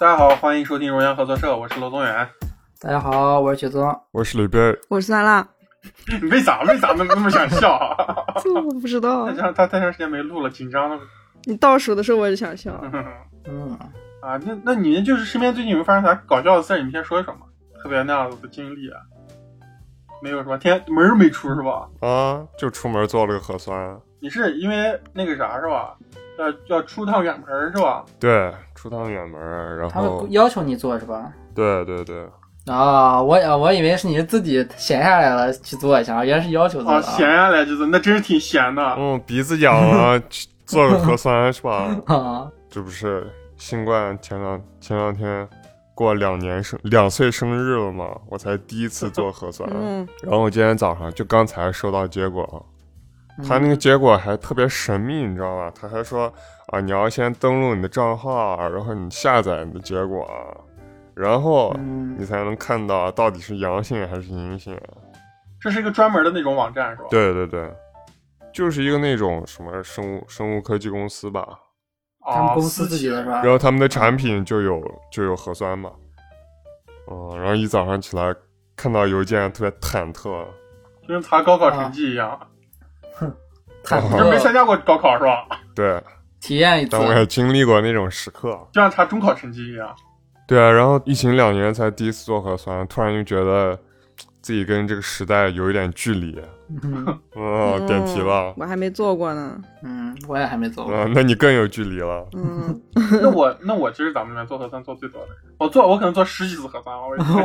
大家好，欢迎收听荣阳合作社，我是罗宗远。 大家好，我是雪宗， 我是李贝， 我是酸辣。 你为啥那么想笑？ 这我不知道。 他太长时间没录了，紧张的。 你倒数的时候我就想笑。 啊，那你们就是身边最近有没有发生啥搞笑的事？你们先说一说嘛，特别那样子的经历啊。没有是吧？门没出是吧？ 啊，就出门做了个核酸。 你是因为那个啥是吧？要出趟远门是吧？ 对，出趟远门，然后他们要求你做是吧？ 对。 啊，我以为是你自己闲下来了去做一下，原来是要求做的。 闲下来就做，那真是挺闲的。 鼻子痒了，做个核酸是吧？ 啊， 这不是新冠前两天过2岁生日了嘛，我才第一次做核酸。然后我今天早上就刚才收到结果，他那个结果还特别神秘，你知道吧？他还说啊，你要先登录你的账号，然后你下载你的结果，然后你才能看到到底是阳性还是阴性。 这是一个专门的那种网站是吧？ 对，就是一个那种什么生物科技公司吧。 他们公司自己的是吧？ 然后他们的产品就有核酸嘛。然后一早上起来看到邮件特别忐忑， 就跟查高考成绩一样。 忐忑。 就没参加过高考是吧？ 对， 体验一次。 但我也经历过那种时刻， 就像查中考成绩一样。 对啊，然后疫情2年才第一次做核酸，突然就觉得自己跟这个时代有一点距离。点题了。 我还没做过呢。 我也还没做过。 那你更有距离了。 那我其实咱们里面做核酸做最多的人，我可能做10几次核酸。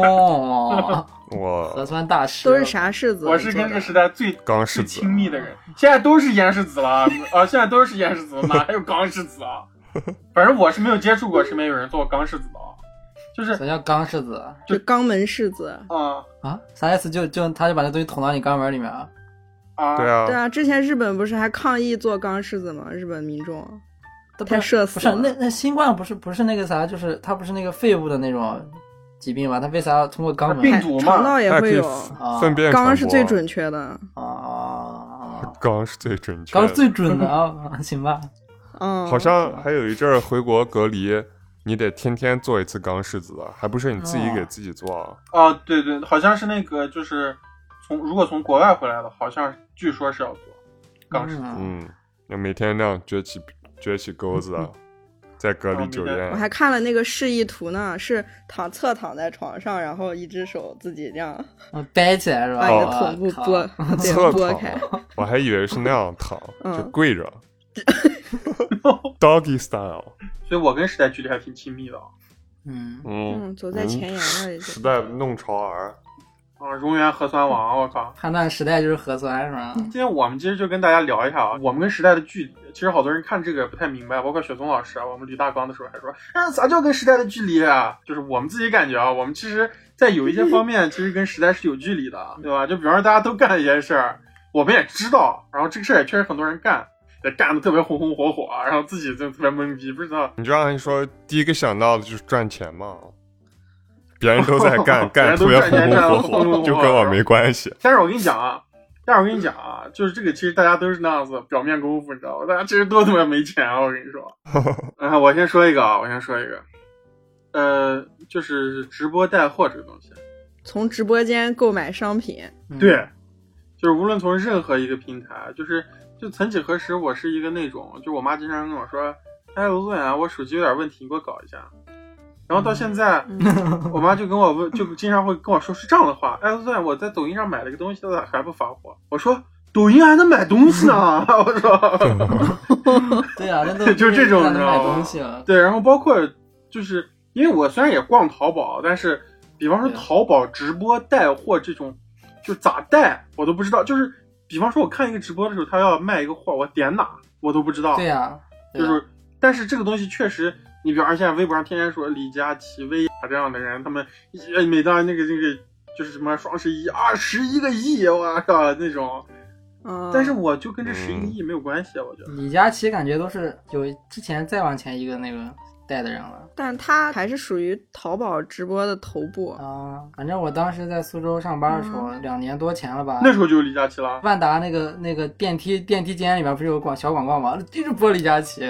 我核酸大师都是啥式子？ 我是跟这个时代最亲密的人。现在都是咽拭子了现在都是咽拭子，哪还有钢拭子啊？反正我是没有接触过身边有人做过钢拭子的。就是什么叫钢拭子？ 就肛门拭子。 啥意思？他就把那东西捅到你肛门里面啊？ 对啊， 之前日本不是还抗议做钢拭子吗？日本民众太社死了。 不是那新冠不是那个啥，就是他不是那个肺部的那种疾病吗？他为啥要通过肛门？ 病毒嘛， 肠道也会有。 粪便肛是最准确的。 肛是最准确的。 肛是最准的啊，行吧。 好像还有一阵儿回国隔离，你得天天做一次肛拭子，还不是你自己给自己做。 对，好像是那个就是如果从国外回来的，好像据说是要做肛拭子。 要每天那样撅起钩子在隔离酒店。 我还看了那个示意图呢，是侧躺在床上，然后一只手自己这样掰起来是吧？ 把你的臀部拨开。 我还以为是那样躺，就跪着。Doggy style。 所以我跟时代距离还挺亲密的。 走在前沿了。 时代弄潮儿。 荣源核酸王，我靠！ 判断时代就是核酸是吧？ 今天我们其实就跟大家聊一下我们跟时代的距离。其实好多人看这个不太明白，包括雪松老师我们捋大纲的时候还说，啥叫跟时代的距离啊？就是我们自己感觉我们其实在有一些方面其实跟时代是有距离的，对吧？就比方说大家都干一些事儿，我们也知道，然后这个事儿也确实很多人干，也干得特别红红火火，然后自己就特别懵逼，不知道。 你就按说第一个想到的就是赚钱嘛。别人都在干特别红红火火，就跟我没关系。 但是我跟你讲啊，就是这个其实大家都是那样子表面功夫，你知道吗？大家其实都特别没钱我跟你说。我先说一个，就是直播带货这个东西， 从直播间购买商品。 对，就是无论从任何一个平台，就曾几何时我是一个那种，就我妈经常跟我说，罗总远，我手机有点问题，你给我搞一下。然后到现在，我妈就经常会跟我说是这样的话，我在抖音上买了个东西，她还不发货。我说抖音还能买东西呢，我说。 对啊， 就这种，你知道吗？ 买东西了。 对，然后包括就是因为我虽然也逛淘宝，但是比方说淘宝直播带货这种，就咋带我都不知道。就是比方说我看一个直播的时候，他要卖一个货，我点哪我都不知道。 对呀， 但是这个东西确实。你比方说现在微博上天天说李佳琦、薇娅这样的人，他们每当那个就是什么双11 11个亿，我靠那种。但是我就跟这11个亿没有关系我觉得。 李佳琦感觉都是有之前再往前一个那个带的人了， 但他还是属于淘宝直播的头部反正我当时在苏州上班的时候，2年多前了吧， 那时候就有李佳琦了。 万达那个电梯间里面不是有小广告吗？一直播李佳琦。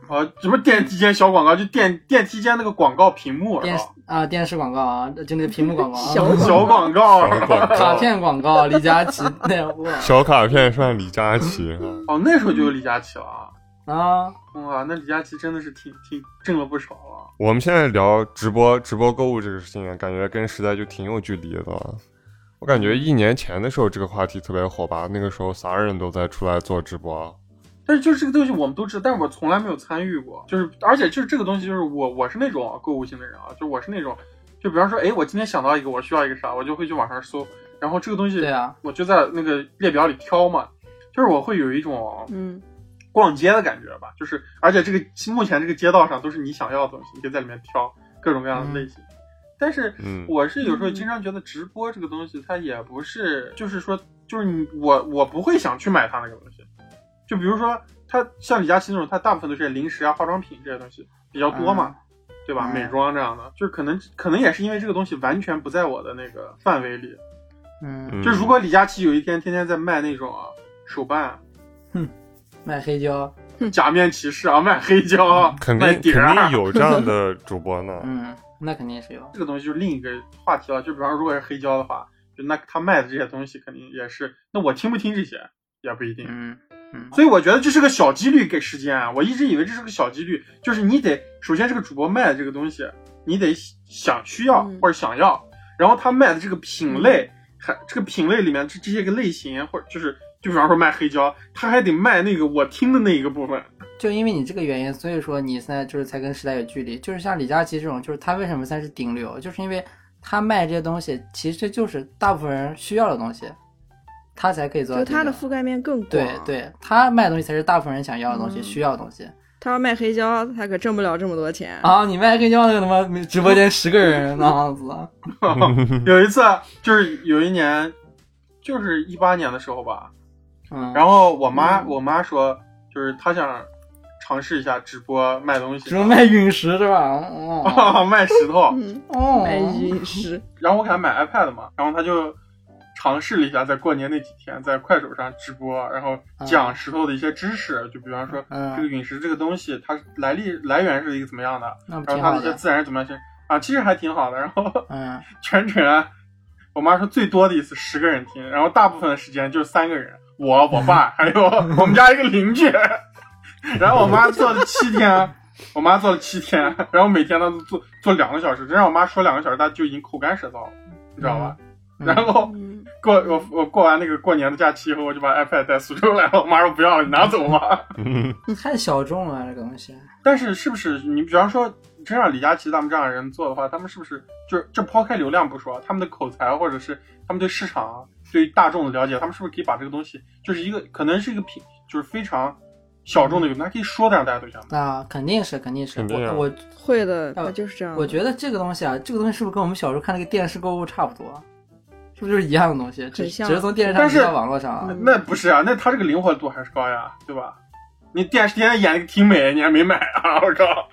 什么电梯间小广告，就电梯间那个广告屏幕电视广告啊，就那个屏幕广告， 小广告， 卡片广告，李佳琦那小卡片算李佳琦哦，那时候就有李佳琦了啊！ 哇，那李佳琦真的是挺挣了不少了。 我们现在聊直播购物这个事情，感觉跟时代就挺有距离的。我感觉1年前的时候这个话题特别火吧，那个时候啥人都在出来做直播。 但是就是这个东西我们都知道，但是我从来没有参与过。就是而且就是这个东西，就是我是那种购物型的人啊，就我是那种，就比方说，哎，我今天想到一个我需要一个啥，我就会去网上搜，然后这个东西， 对啊， 我就在那个列表里挑嘛。就是我会有一种逛街的感觉吧，就是而且这个目前这个街道上都是你想要的东西，你可以在里面挑各种各样的类型。但是我是有时候经常觉得直播这个东西，它也不是，就是说，就是我不会想去买它那个东西。就比如说，它像李佳琦那种，它大部分都是零食啊、化妆品这些东西比较多嘛，对吧？美妆这样的，就是可能也是因为这个东西完全不在我的那个范围里。就如果李佳琦有一天天天在卖那种手办， 卖黑胶， 假面骑士啊，卖黑胶， 肯定有这样的主播呢。 那肯定是有。 这个东西就是另一个话题了。就比方说，如果是黑胶的话，就那他卖的这些东西肯定也是，那我听不听这些也不一定。所以我觉得这是个小几率给时间啊！我一直以为这是个小几率，就是你得首先这个主播卖的这个东西，你得需要或者想要，然后他卖的这个品类，这个品类里面这些个类型，或者就比方说卖黑胶，他还得卖那个我听的那一个部分。 就因为你这个原因，所以说你现在就是才跟时代有距离。就是像李佳琦这种，就是他为什么算是顶流，就是因为他卖这些东西其实就是大部分人需要的东西。他才可以做到， 就他的覆盖面更广。 对，他卖的东西才是大部分人想要的东西，需要的东西。 他要卖黑胶，他可挣不了这么多钱啊！你卖黑胶那个他妈直播间10个人那样子。 有一次就是有一年，就是18年的时候吧，然后我妈说，就是她想尝试一下直播卖东西， 直播卖陨石是吧？ 卖石头， 卖陨石。 然后我给她买 iPad 嘛，然后她就尝试了一下，在过年那几天在快手上直播，然后讲石头的一些知识，就比方说这个陨石这个东西它来源是一个怎么样的，然后它的一些自然是怎么样啊，其实还挺好的。然后全程我妈说最多的一次10个人听，然后大部分的时间就是3个人，我爸还有我们家一个邻居。然后我妈做了7天，然后每天都做2个小时，真让我妈说2个小时，她就已经口干舌燥了，你知道吧？然后我过完那个过年的假期以后，我就把 iPad 带苏州来了。我妈说不要了，你拿走吧。 太小众了这个东西。 但是是不是你比方说真让李佳琦他们这样的人做的话，他们是不是就是这抛开流量不说，他们的口才或者是他们对市场对大众的了解，他们是不是可以把这个东西就是一个可能是一个就是非常小众的，他可以说的让大家都想啊，肯定是我会的，他就是这样。 我觉得这个东西是不是跟我们小时候看那个电视购物差不多？是不是就是一样的东西？只是从电视上移到网络上。 那不是啊，那他这个灵活度还是高呀，对吧？你电视天天演那个挺美，你还没买啊！我靠，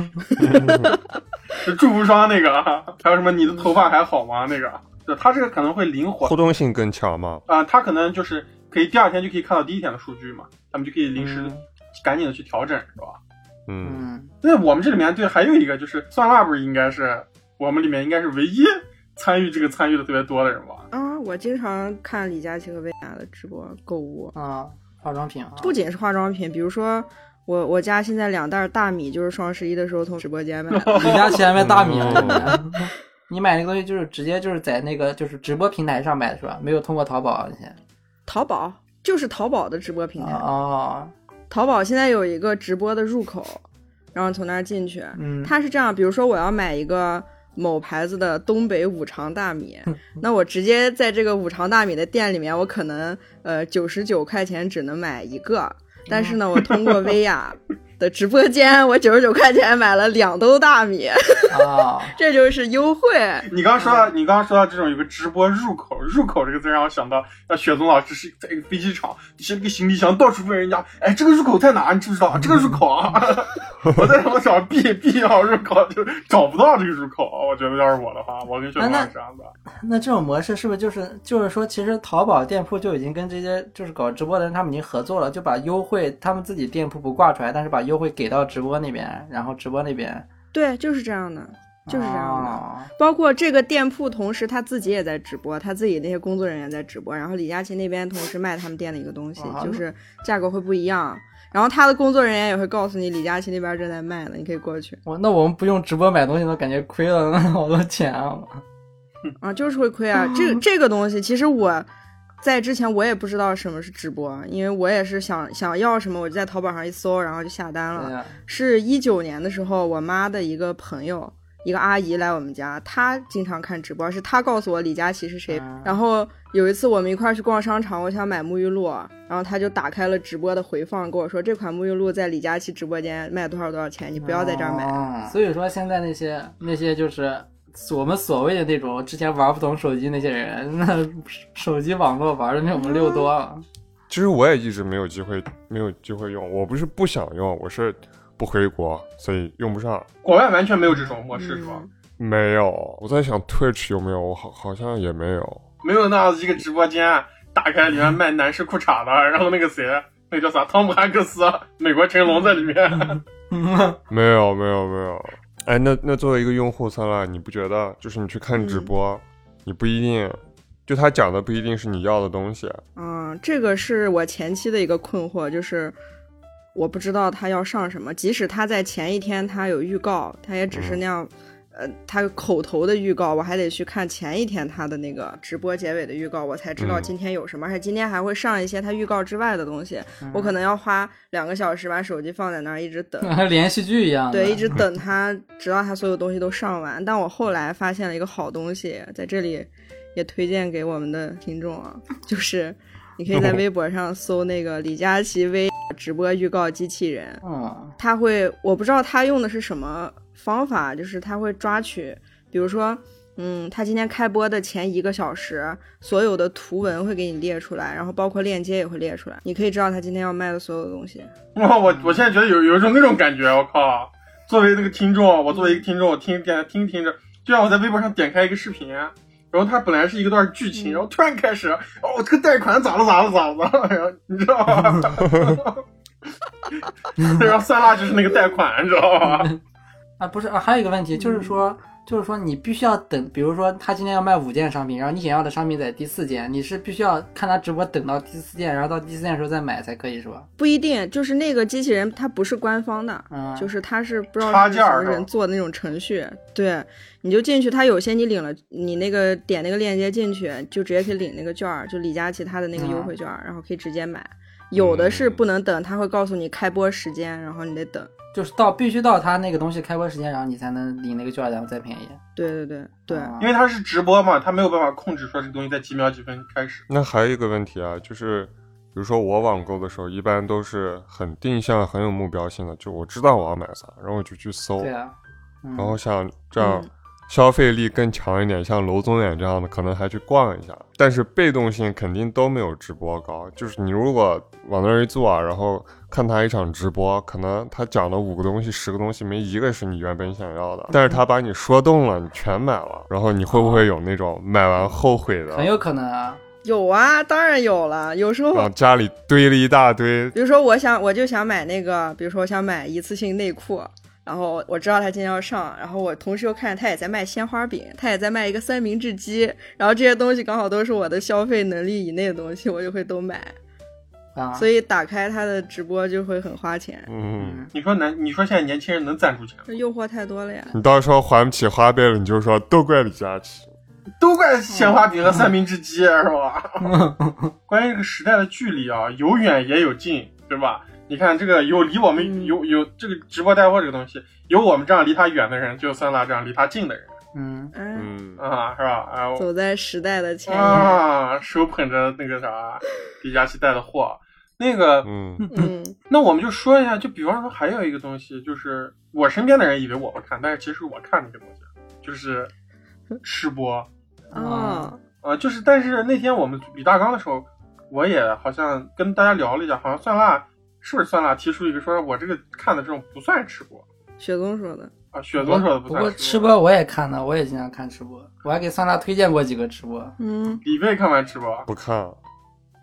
是祝福霜那个，还有什么你的头发还好吗？那个，他这个可能会灵活， 互动性更强嘛。 他可能就是可以第2天就可以看到第1天的数据嘛，他们就可以临时赶紧的去调整，是吧？那我们这里面还有一个就是酸辣，不是应该是我们里面应该是唯一参与的特别多的人吧？ 我经常看李佳琦和薇娅的直播购物化妆品不仅是化妆品，比如说我家现在2袋大米就是双11的时候从直播间买的。 李佳琦还卖大米你买那个东西就是直接就是在那个就是直播平台上买的是吧？没有通过淘宝那些？ 淘宝就是淘宝的直播平台淘宝现在有一个直播的入口，然后从那儿进去。它是这样，比如说我要买一个某牌子的东北五常大米，那我直接在这个五常大米的店里面，我可能99块钱只能买一个，但是呢，我通过薇娅的直播间，我99块钱买了2兜大米这就是优惠。 你刚刚说到这种有个直播入口这个字，让我想到雪松老师是在一个飞机场提了个行李箱，到处问人家，哎，这个入口在哪？你知不知道？这个入口啊，我在找必要入口，就找不到这个入口。我觉得要是我的话，我跟雪松老师这样的。 那这种模式是不是就是说，其实淘宝店铺就已经跟这些就是搞直播的人他们已经合作了，就把优惠他们自己店铺不挂出来，但是把又会给到直播那边，然后直播那边对，就是这样的。就是这样的，包括这个店铺，同时他自己也在直播，他自己那些工作人员在直播，然后李佳琦那边同时卖他们店的一个东西，就是价格会不一样，然后他的工作人员也会告诉你李佳琦那边正在卖呢，你可以过去。 那我们不用直播买东西都感觉亏了，那好多钱啊！就是会亏啊，这个东西其实我在之前我也不知道什么是直播，因为我也是想要什么我就在淘宝上一搜，然后就下单了。是19年的时候，我妈的一个朋友。一个阿姨来我们家，她经常看直播，是她告诉我李佳琦是谁。然后有一次我们一块去逛商场，我想买沐浴露，然后她就打开了直播的回放，跟我说这款沐浴露在李佳琦直播间卖多少钱，你不要在这儿买。 所以说现在那些就是我们所谓的那种之前玩不懂手机那些人，那手机网络玩的比我们溜多了。 其实我也一直没有机会用，我不是不想用，我是不回国，所以用不上。 国外完全没有这种模式是吧？ 没有，我在想 Twitch 有没有，好像也没有。 没有那样子一个直播间，打开里面卖男士裤衩的，然后那个谁，那个叫啥，汤姆汉克斯，美国成龙在里面。 没有。哎，那作为一个用户，算了，你不觉得就是你去看直播，你不一定。就他讲的不一定是你要的东西。 这个是我前期的一个困惑，就是我不知道他要上什么，即使他在前一天他有预告，他也只是那样，他口头的预告，我还得去看前一天他的那个直播结尾的预告，我才知道今天有什么，而且今天还会上一些他预告之外的东西，我可能要花2个小时把手机放在那儿一直等， 连续剧一样的， 对，一直等他，直到他所有东西都上完。但我后来发现了一个好东西，在这里也推荐给我们的听众啊，就是你可以在微博上搜那个李佳琦微直播预告机器人，他会，我不知道他用的是什么方法，就是他会抓取，比如说他今天开播的前1个小时所有的图文会给你列出来，然后包括链接也会列出来，你可以知道他今天要卖的所有的东西。 我现在觉得有一种那种感觉，我靠，作为那个听众，我作为一个听众，我听着，就像我在微博上点开一个视频，然后它本来是一段剧情，然后突然开始，这个贷款咋了，然后你知道吗？然后酸辣就是那个贷款，你知道吗？ 不是还有一个问题，就是说你必须要等，比如说他今天要卖5件商品，然后你想要的商品在第4件，你是必须要看他直播等到第4件，然后到第4件的时候再买才可以，是吧？ 不一定，就是那个机器人它不是官方的，就是它是不知道是什么人做的那种程序，对，你就进去，它有些你领了，你那个点那个链接进去，就直接可以领那个券，就李佳琦他的那个优惠券，然后可以直接买。有的是不能等，他会告诉你开播时间，然后你得等， 就是必须到他那个东西开播时间，然后你才能领那个券，然后再便宜。 对， 因为他是直播嘛，他没有办法控制说这个东西在几秒几分开始。 那还有一个问题啊，就是比如说我网购的时候，一般都是很定向、很有目标性的，就我知道我要买啥，然后我就去搜。 对啊， 然后像这样。消费力更强一点，像娄宗远这样的可能还去逛一下，但是被动性肯定都没有直播高。就是你如果往那儿一坐，然后看他一场直播，可能他讲的5个东西10个东西没1个是你原本想要的，但是他把你说动了，你全买了，然后你会不会有那种买完后悔的？ 很有可能啊。 有啊，当然有了。有时候家里堆了一大堆， 比如说我就想买那个，比如说我想买一次性内裤，然后我知道他今天要上，然后我同时又看他也在卖鲜花饼，他也在卖一个3明治鸡，然后这些东西刚好都是我的消费能力以内的东西，我就会都买。所以打开他的直播就会很花钱。 你说现在年轻人能攒住钱？ 这诱惑太多了呀。 你到时候还不起花呗了，你就说都怪李佳琦， 都怪鲜花饼和3明治鸡，是吧？关于这个时代的距离啊，有远也有近，对吧？你看这个有离我们有这个直播带货这个东西，有我们这样离他远的人，就酸辣这样离他近的人，是吧？ 走在时代的前沿手捧着那个啥李佳琦带的货，那个那我们就说一下，就比方说还有一个东西，就是我身边的人以为我不看，但是其实我看那个东西，就是吃播就是但是那天我们比大纲的时候，我也好像跟大家聊了一下，好像酸辣。是不是酸辣提出一个说我这个看的这种不算吃播？ 雪宗说的啊，雪宗说的不算吃播。 不过吃播我也看的，我也经常看吃播，我还给酸辣推荐过几个吃播。 李贝看完吃播不看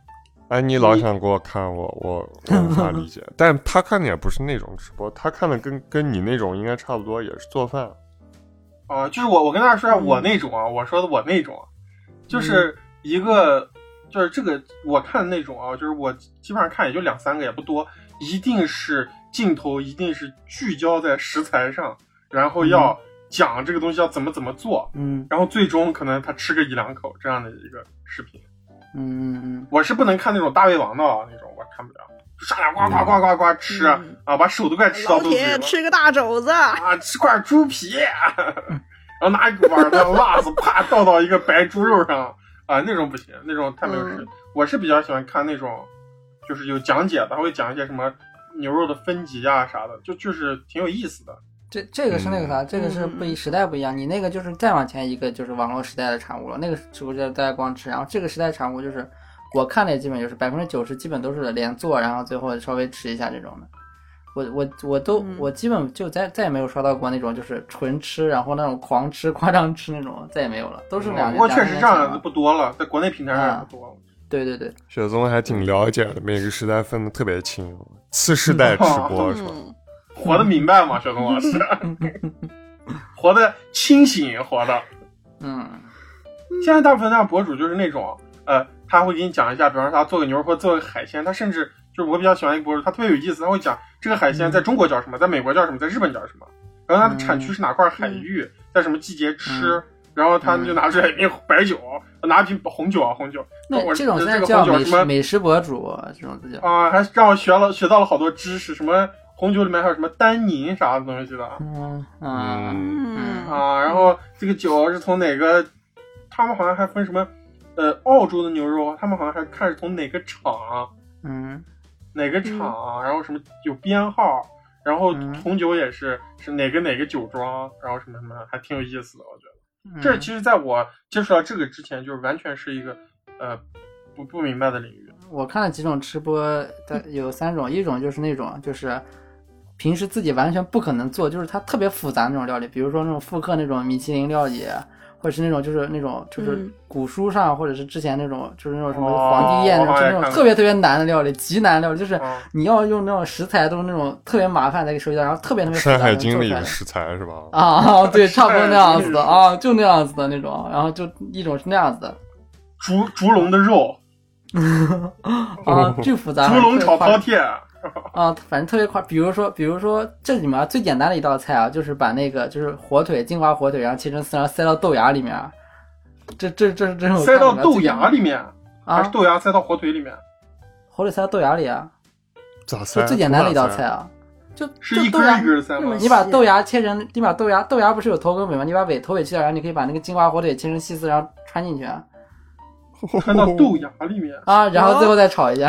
安妮老想给我看我无法理解，但他看的也不是那种直播，他看的跟你那种应该差不多，也是做饭。 就是我跟大家说一下我那种啊，我说的我那种，就是一个就是这个我看的那种啊，就是我基本上看也就2-3个也不多，一定是镜头一定是聚焦在食材上，然后要讲这个东西要怎么做，然后最终可能他吃个1-2口这样的一个视频。我是不能看那种大胃王的那种，我看不了。上来呱呱呱呱呱吃啊，把手都快吃到肚子里了。 吃个大肘子啊，吃块猪皮，然后拿一碗的辣子啪倒到一个白猪肉上啊，那种不行，那种太没有实力。我是比较喜欢看那种，就是有讲解的，他会讲一些什么牛肉的分级啊啥的，就是挺有意思的。 这个是那个啥，这个是时代不一样。你那个就是再往前一个就是网络时代的产物了，那个直播间大家光吃，然后这个时代产物就是我看的也基本就是90%基本都是连做，然后最后稍微吃一下这种的。我基本就再也没有刷到过那种就是纯吃，然后那种狂吃夸张吃那种，再也没有了，都是2年。 不过确实这样不多了，在国内平台上也不多了。 对对对， 雪宗还挺了解的，每个时代分的特别清，次世代直播是吧？ 活得明白吗，雪宗老师？活得清醒，活的。现在大部分的博主就是那种，他会给你讲一下，比方说他做个牛肉或做个海鲜，他甚至就是我比较喜欢一个博主，他特别有意思，他会讲这个海鲜在中国叫什么，在美国叫什么，在日本叫什么，然后它的产区是哪块海域，在什么季节吃，然后他就拿出来一瓶白酒，拿一瓶红酒。 那这种现在叫美食博主，这种叫还让我学到了好多知识，什么红酒里面还有什么单宁啥的东西的，然后这个酒是从哪个，他们好像还分什么，澳洲的牛肉，他们好像还看是从哪个厂，然后什么有编号，然后红酒也是哪个酒庄，然后什么什么，还挺有意思的，我觉得。这其实在我接触到这个之前，就是完全是一个不明白的领域。 我看了几种吃播的有3种，一种就是那种就是平时自己完全不可能做，就是它特别复杂那种料理，比如说那种复刻那种米其林料理，或者是那种就是古书上或者是之前那种就是那种什么皇帝宴那种，就是那种特别特别难的料理，极难的料理，就是你要用那种食材都是那种特别麻烦才给收集到，然后特别复杂。 山海经里的食材是吧？ 对，差不多那样子的就那样子的那种，然后就一种是那样子的， 竹笼的肉巨复杂， 竹笼炒饕餮反正特别快。比如说这里面最简单的一道菜就是把那个就是火腿，金华火腿，然后切成丝，然后塞到豆芽里面。这种塞到豆芽里面还是豆芽塞到火腿里面？ 火腿塞到豆芽里咋塞？ 就最简单的一道菜就是一根一根塞吗？ 你把豆芽切成，豆芽不是有头跟尾吗？你把头尾切掉，然后你可以把那个金华火腿切成细丝，然后穿进去穿到豆芽里面然后最后再炒一下。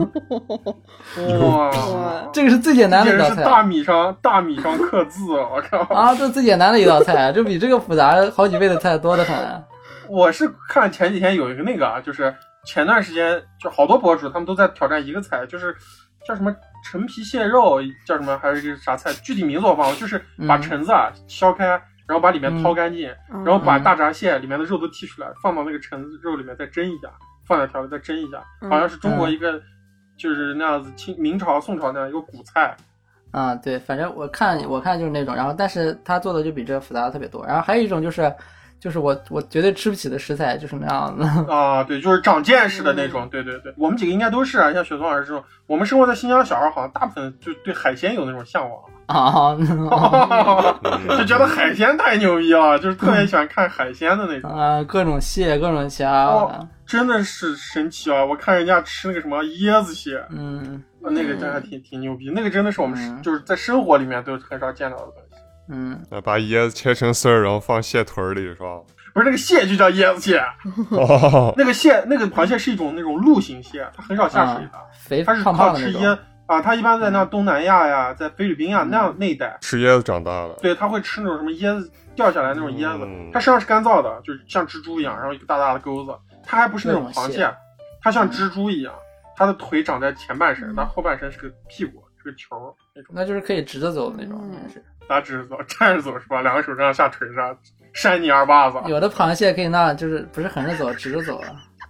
哇， 这个是最简单的一道菜， 是大米上刻字，我靠！ 这是最简单的一道菜，就比这个复杂好几倍的菜多得很。 我是看前几天有一个那个就是前段时间就好多博主他们都在挑战一个菜，就是叫什么陈皮蟹肉，叫什么还是这啥菜，具体名字我忘了，就是把橙子削开，然后把里面掏干净，然后把大闸蟹里面的肉都剔出来，放到那个橙子肉里面再蒸一下，放在调里再蒸一下，好像是中国一个就是那样子明朝宋朝那样一个古菜。 对，反正我看就是那种，然后但是他做的就比这个复杂的特别多。然后还有一种就是我绝对吃不起的食材，就是那样子对，就是长见识的那种。对，我们几个应该都是像雪松老师这种，我们生活在新疆，小孩好像大部分就对海鲜有那种向往就觉得海鲜太牛逼了，就是特别喜欢看海鲜的那种各种蟹各种虾真的是神奇啊！我看人家吃那个什么椰子蟹，那个真还挺牛逼，那个真的是我们就是在生活里面都很少见到的东西。 把椰子切成丝儿，然后放蟹腿里是吧？ 不是，那个蟹就叫椰子蟹。那个螃蟹是一种那种陆行蟹，它很少下水的，它是靠吃椰它一般在那东南亚呀，在菲律宾呀那一带吃椰子长大的。 对，它会吃那种什么椰子掉下来那种椰子，它身上是干燥的，就是像蜘蛛一样，然后一个大大的钩子。它还不是那种螃蟹，它像蜘蛛一样，它的腿长在前半身，它后半身是个屁股，是个球那种。 那就是可以直着走的那种，应该是。 咋直着走？站着走是吧？两个手这样下腿上，扇你二巴子。 有的螃蟹可以就是不是横着走，直着走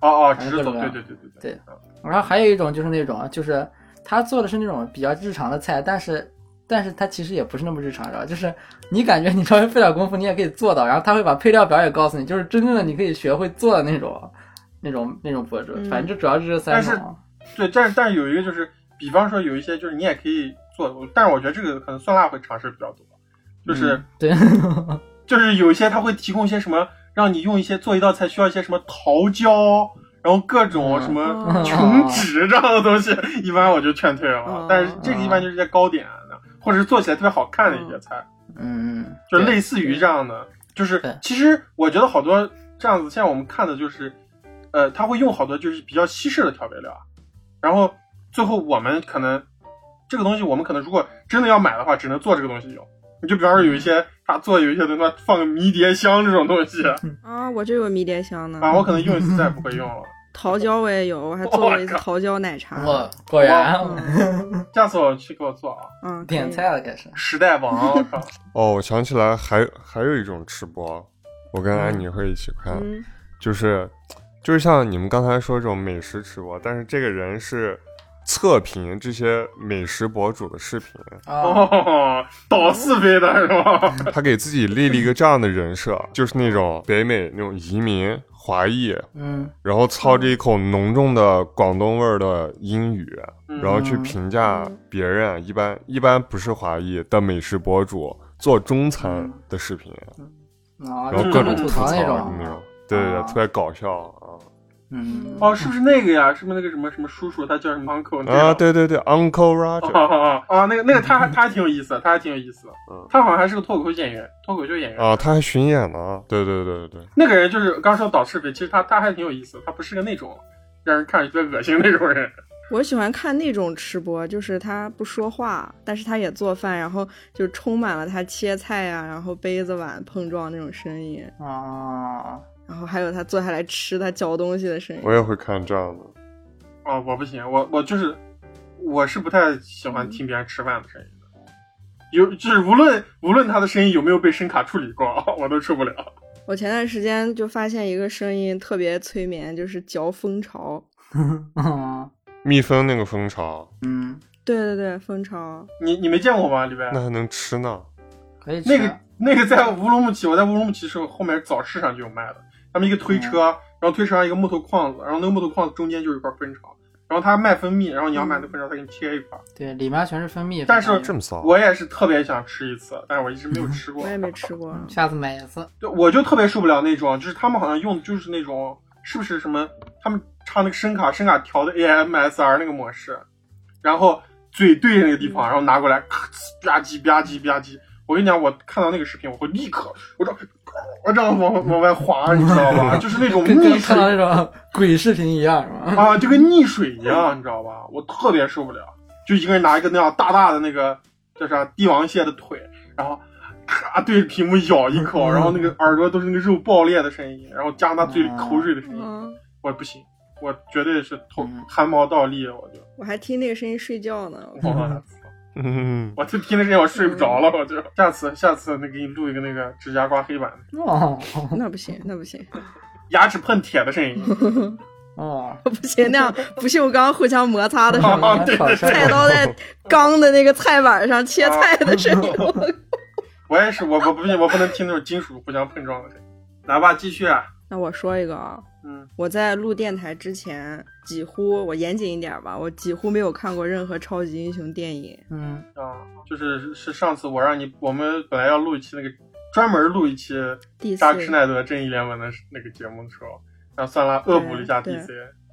直走，对。 然后还有一种就是那种，就是他做的是那种比较日常的菜，但是他其实也不是那么日常，知道吧？就是你感觉你稍微费点功夫，你也可以做到，然后他会把配料表也告诉你，就是真正的你可以学会做的那种博主。反正就主要是这三种。 但是有一个就是，比方说有一些就是你也可以做，但是我觉得这个可能酸辣会尝试比较多，就是对， 就是有一些他会提供一些什么，让你用一些做一道菜需要一些什么桃胶。然后各种什么琼脂这样的东西，一般我就劝退了。但是这个一般就是一些糕点的，或者是做起来特别好看的一些菜，就类似于这样的。就是其实我觉得好多这样子，现在我们看的就是，他会用好多就是比较西式的调味料，然后最后我们可能这个东西，我们可能如果真的要买的话，只能做这个东西用。你就比方说有一些他做有一些东西放个迷迭香这种东西啊，我就有迷迭香呢啊，我可能用一次再也不会用了。 桃胶我也有，我还做过一次桃胶奶茶。 果然， 下次我去给我做啊。 点菜了开始。 时代王，我靠！ 哦，我想起来还有一种吃播，我跟安妮会一起看，就是像你们刚才说这种美食吃播，但是这个人是测评这些美食博主的视频导是非的是吧？ 他给自己立了一个这样的人设，就是那种北美那种移民华裔，然后操着一口浓重的广东味儿的英语，然后去评价别人一般不是华裔的美食博主做中餐的视频，然后各种吐槽那种，对，特别搞笑啊。 是不是那个呀？是不是那个什么叔叔？他叫什么 uncle？ 啊，对 ，Uncle Roger。 那个他还挺有意思，他好像还是个脱口秀演员啊，他还巡演呢。对。 那个人就是刚说导视频，其实他还挺有意思，他不是个那种让人看着特别恶心那种人。 我喜欢看那种吃播，就是他不说话，但是他也做饭，然后就充满了他切菜啊，然后杯子碗碰撞那种声音啊。然后还有他坐下来吃他嚼东西的声音， 我也会看这样的。 我不行，我是不太喜欢听别人吃饭的声音的，就是无论他的声音有没有被声卡处理过，我都受不了。 我前段时间就发现一个声音特别催眠，就是嚼蜂巢。 蜜蜂那个蜂巢， 对，蜂巢。 你没见过吗？里边那还能吃呢？ 可以吃。 那个在乌鲁木齐，我在乌鲁木齐时候后面早市上就有卖的。他们一个推车，然后推车上一个木头框子，然后那个木头框子中间就是一块蜂巢，然后他卖蜂蜜，然后你要买那蜂巢，他给你切一块。 对，里面全是蜂蜜。 但是这么骚， 我也是特别想吃一次，但是我一直没有吃过。 我也没吃过， 下次买一次。 对，我就特别受不了那种，就是他们好像用的就是那种，是不是什么？他们插那个声卡调的 AMSR 那个模式，然后嘴对着那个地方，然后拿过来，咔呲吧唧吧唧吧唧。我跟你讲，我看到那个视频，我会立刻，我这样往外滑，你知道吧？就是那种溺水， 看到那种鬼视频一样，是吧？ 就跟溺水一样，你知道吧？我特别受不了，就一个人拿一个那样大大的那个叫啥帝王蟹的腿，然后咔对着屏幕咬一口，然后那个耳朵都是那个肉爆裂的声音，然后加上他嘴里口水的声音，我不行，我绝对是汗毛倒立， 我还听那个声音睡觉呢。 我就听那声音我睡不着了，我就下次那给你录一个那个指甲刮黑板那不行， 牙齿碰铁的声音不行，那样不锈钢互相摩擦的声音，菜刀在钢的那个菜板上切菜的声音。 我也是，我不行，我不能听那种金属互相碰撞的声音。来吧，继续啊。 那我说一个啊，我在录电台之前，我严谨一点吧，我几乎没有看过任何超级英雄电影。 就是上次我们本来要录一期那个专门录一期扎克施耐德正义联盟的那个节目的时候，然后算了恶补了一下 DC。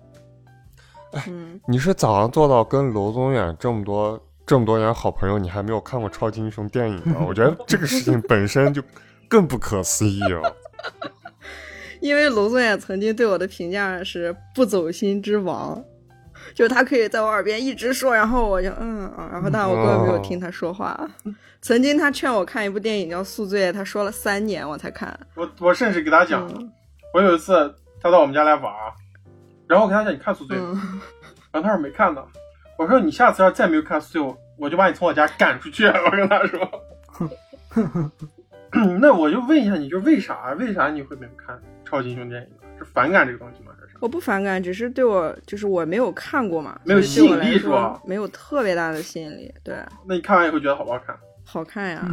你是咋样做到跟娄宗远这么多年好朋友，你还没有看过超级英雄电影呢？我觉得这个事情本身就更不可思议了。 因为娄宗远曾经对我的评价是不走心之王，就是他可以在我耳边一直说，然后我就然后但我根本没有听他说话。曾经他劝我看一部电影叫《宿醉》，他说了3年我才看。我甚至给他讲，我有一次他到我们家来玩，然后我跟他讲你看《宿醉》，然后他说没看呢。我说你下次要再没有看《宿醉》，我就把你从我家赶出去。我跟他说。那我就问一下你，就为啥你会没有看超级英雄电影？ 是反感这个东西吗？还是我不反感，只是对我就是我没有看过嘛， 没有吸引力是吧？ 没有特别大的吸引力。对， 那你看完以后觉得好不好看？ 好看呀。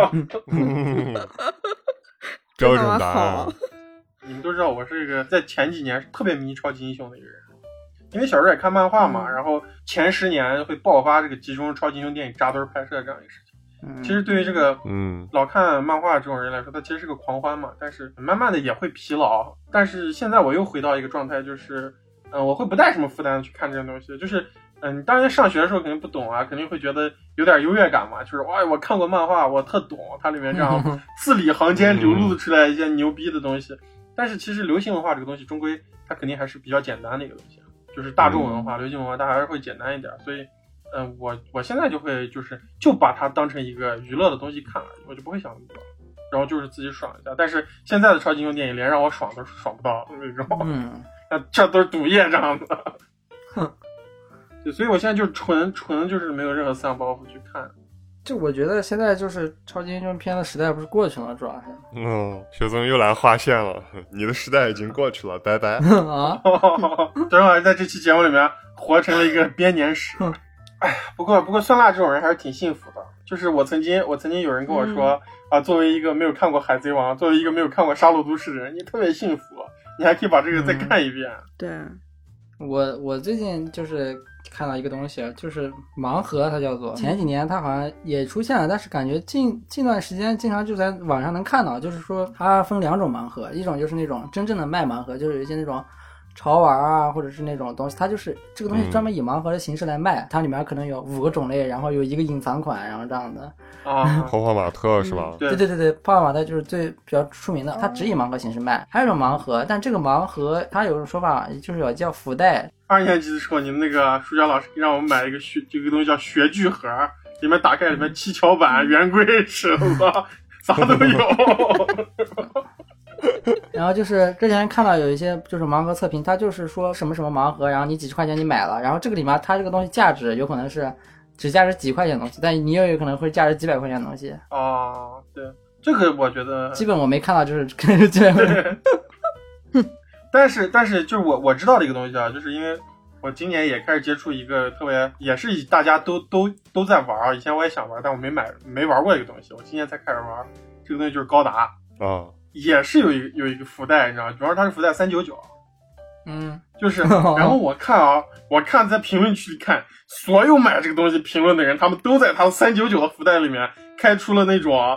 标准答案。 你们都知道我是一个在前几年特别迷超级英雄的一个人，因为小时候也看漫画嘛，然后前10年会爆发这个集中超级英雄电影扎堆拍摄这样一个事情。其实对于这个老看漫画这种人来说，它其实是个狂欢嘛，但是慢慢的也会疲劳。但是现在我又回到一个状态，就是我会不带什么负担的去看这些东西，就是你当然上学的时候肯定不懂啊，肯定会觉得有点优越感嘛，就是哇，我看过漫画，我特懂，它里面这样字里行间流露出来一些牛逼的东西。但是其实流行文化这个东西终归它肯定还是比较简单的一个东西，就是大众文化、流行文化它还是会简单一点，所以我现在就会就把它当成一个娱乐的东西看而已，我就不会想那么多，然后就是自己爽一下。但是现在的超级英雄电影连让我爽都爽不到那种，这都是赌业这样的。对，所以我现在就是纯就是没有任何思想包袱去看。 就我觉得现在就是超级英雄片的时代不是过去了，主要是。 学宗又来划线了，你的时代已经过去了，拜拜。 啊， 正好在这期节目里面活成了一个编年史。哎呀，不过酸辣这种人还是挺幸福的。就是我曾经有人跟我说作为一个没有看过海贼王，作为一个没有看过杀戮都市的人，你特别幸福，你还可以把这个再看一遍。 对， 我最近就是看到一个东西，就是盲盒，它叫做前几年它好像也出现了，但是感觉近段时间经常就在网上能看到，就是说它分2种盲盒，一种就是那种真正的卖盲盒，就是有一些那种潮玩啊，或者是那种东西，它就是这个东西专门以盲盒的形式来卖，它里面可能有5个种类，然后有1个隐藏款，然后这样的。 泡泡玛特是吧？ 对，泡泡玛特就是比较出名的，它只以盲盒形式卖。还有一种盲盒，但这个盲盒它有种说法，就是要叫福袋。 2年级的时候，你们那个数学老师让我们买一个这个东西叫学具盒，里面打开里面7巧板、圆规、尺子，啥都有。 然后就是之前看到有一些就是盲盒测评，它就是说什么什么盲盒，然后你几十块钱你买了，然后这个里面它这个东西价值有可能是只价值几块钱的东西，但你也有可能会价值几百块钱的东西。 对，这个我觉得基本我没看到就是几百块钱。 但是就是我知道的一个东西啊，就是因为我今年也开始接触一个特别也是大家都在玩，以前我也想玩，但我没玩过一个东西，我今年才开始玩。这个东西就是高达也是有一个福袋，你知道吗？主要是它是福袋399。就是然后我看在评论区里看所有买这个东西评论的人，他们都在他们399的福袋里面开出了那种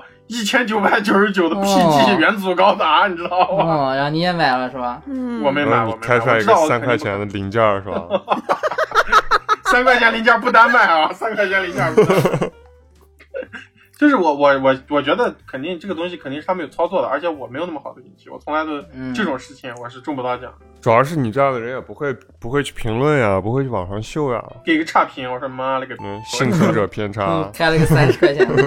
1999的 PG 元祖高达，你知道吗？ 然后你也买了是吧？ 我没买，我开出来一个3块钱的零件是吧 ？3块钱零件不单卖啊，3块钱零件不单卖。就是我觉得肯定这个东西肯定是他们有操作的，而且我没有那么好的运气，我从来都这种事情我是中不到奖。 主要是你这样的人也不会去评论呀，不会去网上秀呀， 给个差评，我说妈了个幸存者偏差。 开了个30块钱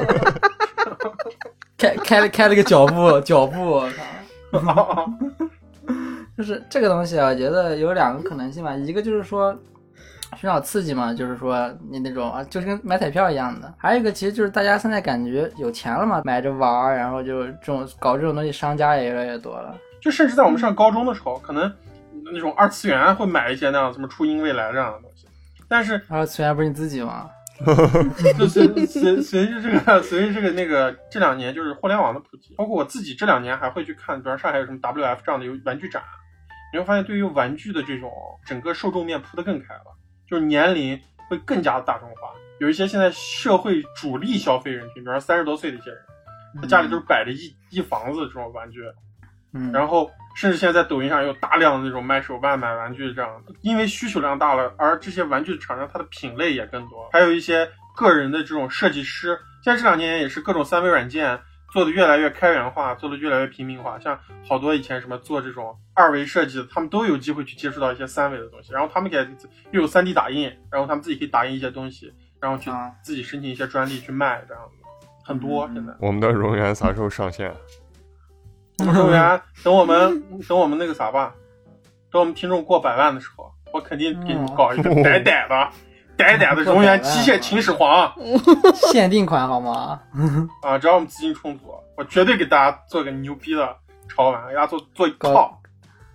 的开了个脚步，我靠。就是这个东西啊，我觉得有2个可能性吧，一个就是说寻找刺激嘛，就是说你那种就是跟买彩票一样的。还有一个其实就是大家现在感觉有钱了嘛，买着玩，然后就搞这种东西，商家也越来越多了。 就甚至在我们上高中的时候，可能那种2次元会买一些那样什么初音未来这样的东西，但是 2次元不是你自己吗？ 就随着这个那个这2年就是互联网的普及，包括我自己这2年还会去看，比如上海有什么 WF 这样的玩具展，你会发现对于玩具的这种整个受众面铺得更开了，就是年龄会更加大众化。有一些现在社会主力消费人群，比如说30多岁的一些人，他家里都是摆着一房子这种玩具，然后甚至现在在抖音上有大量的那种卖手办、买玩具这样的，因为需求量大了，而这些玩具厂商它的品类也更多，还有一些个人的这种设计师，现在这2年也是各种3维软件做的越来越开源化，做的越来越平民化，像好多以前什么做这种2维设计的，他们都有机会去接触到一些3维的东西，然后他们又有 3D 打印，然后他们自己可以打印一些东西，然后去自己申请一些专利去卖，这样的很多。现在我们的荣源啥时候上线？ 荣源等我们那个啥吧，等我们听众过100万的时候，我肯定给你搞一个呆呆的荣源机械秦始皇限定款好吗？ 只要我们资金充足，我绝对给大家做个牛逼的潮玩，给大家做一套。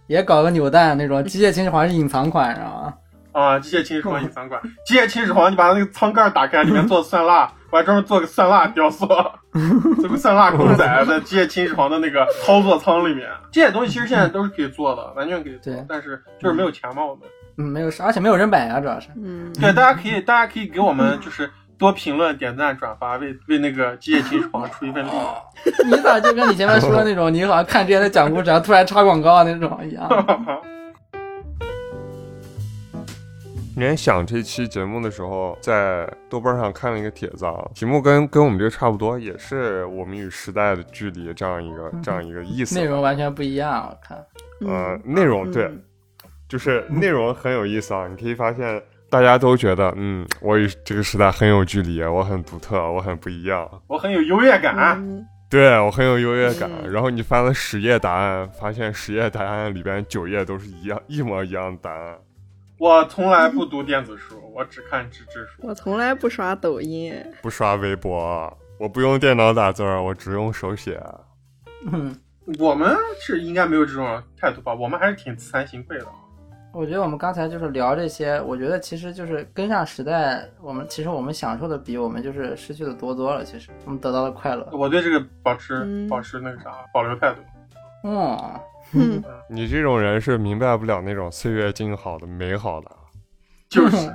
也搞个扭蛋那种，机械秦始皇是隐藏款，知道吗？ 啊，机械秦始皇隐藏款，机械秦始皇，你把那个舱盖打开，里面做酸辣，我还专门做个酸辣雕塑，做个酸辣公仔在机械秦始皇的那个操作舱里面。这些东西其实现在都是可以做的，完全可以做，但是就是没有钱嘛，我们。 没有，而且没有人买呀，主要是。 对，大家可以给我们就是多评论、点赞、转发，为那个机械秦始皇出一份力。 你咋就跟你前面说的那种，你好像看之前的讲故事，然后突然插广告那种一样。 连想这期节目的时候，在豆瓣上看了一个帖子啊，题目跟我们这个差不多，也是我们与时代的距离这样一个意思。 内容完全不一样，我看。 内容对。就是内容很有意思啊，你可以发现大家都觉得我与这个时代很有距离，我很独特，我很不一样， 我很有优越感。 对，我很有优越感。然后你翻了10页答案，发现10页答案里边9页都是一模一样的答案。 我从来不读电子书，我只看纸质书。 我从来不刷抖音， 不刷微博，我不用电脑打字，我只用手写。 我们是应该没有这种态度吧？我们还是挺自惭形愧的。 我觉得我们刚才就是聊这些，我觉得其实就是跟上时代，我们享受的比我们就是失去的多了。其实我们得到的快乐， 我对这个保持那个啥保留态度。 你这种人是明白不了那种岁月静好的美好的， 就是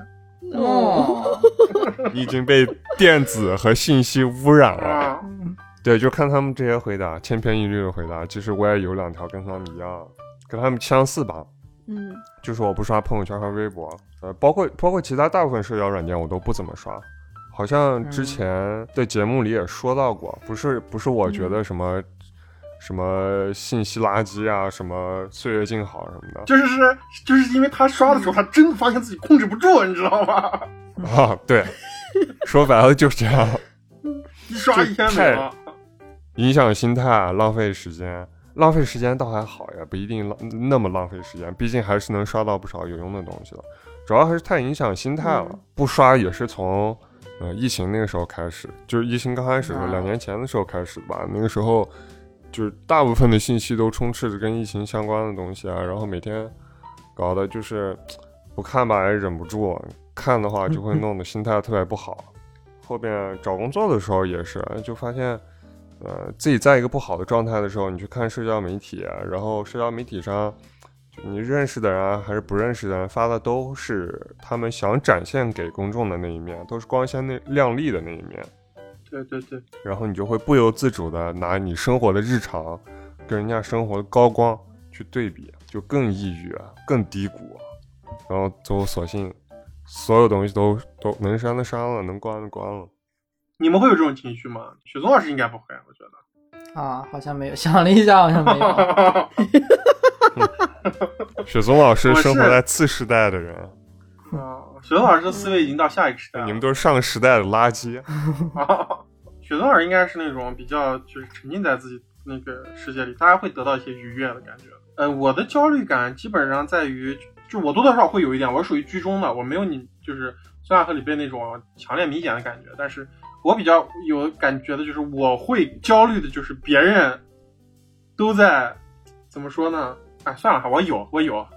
你已经被电子和信息污染了。对，就看他们这些回答，千篇一律的回答。其实我也有2条跟他们一样，跟他们相似吧。就是我不刷朋友圈和微博，包括其他大部分社交软件我都不怎么刷。好像之前的节目里也说到过，不是我觉得什么信息垃圾啊，什么岁月静好什么的， 就是因为他刷的时候，他真的发现自己控制不住，你知道吗？ 对，说白了就是这样， 一刷一天没了， 影响心态，浪费时间。浪费时间倒还好呀，不一定那么浪费时间，毕竟还是能刷到不少有用的东西的。主要还是太影响心态了。不刷也是从疫情那个时候开始，就是疫情刚开始的2年前的时候开始吧。那个时候就是大部分的信息都充斥着跟疫情相关的东西啊，然后每天搞的就是不看吧也忍不住，看的话就会弄得心态特别不好。后边找工作的时候也是，就发现自己在一个不好的状态的时候，你去看社交媒体，然后社交媒体上就你认识的人还是不认识的人发的都是他们想展现给公众的那一面，都是光鲜亮丽的那一面。 对， 然后你就会不由自主的拿你生活的日常跟人家生活的高光去对比，就更抑郁，更低谷，然后最后索性所有东西都能删的删了，能关的关了。 你们会有这种情绪吗？雪松老师应该不会，我觉得。 好像没有，想了一下，好像没有。 雪松老师生活在次时代的人。 雪松老师的思维已经到下一个时代了。 你们都是上个时代的垃圾。 雪松老师应该是那种比较就是沉浸在自己那个世界里，大家会得到一些愉悦的感觉。我的焦虑感基本上在于，就我多多少少会有一点，我属于居中的，我没有你就是孙亚和李贝那种强烈明显的感觉，但是我比较有感觉的就是我会焦虑的就是别人都在怎么说呢？算了，我有。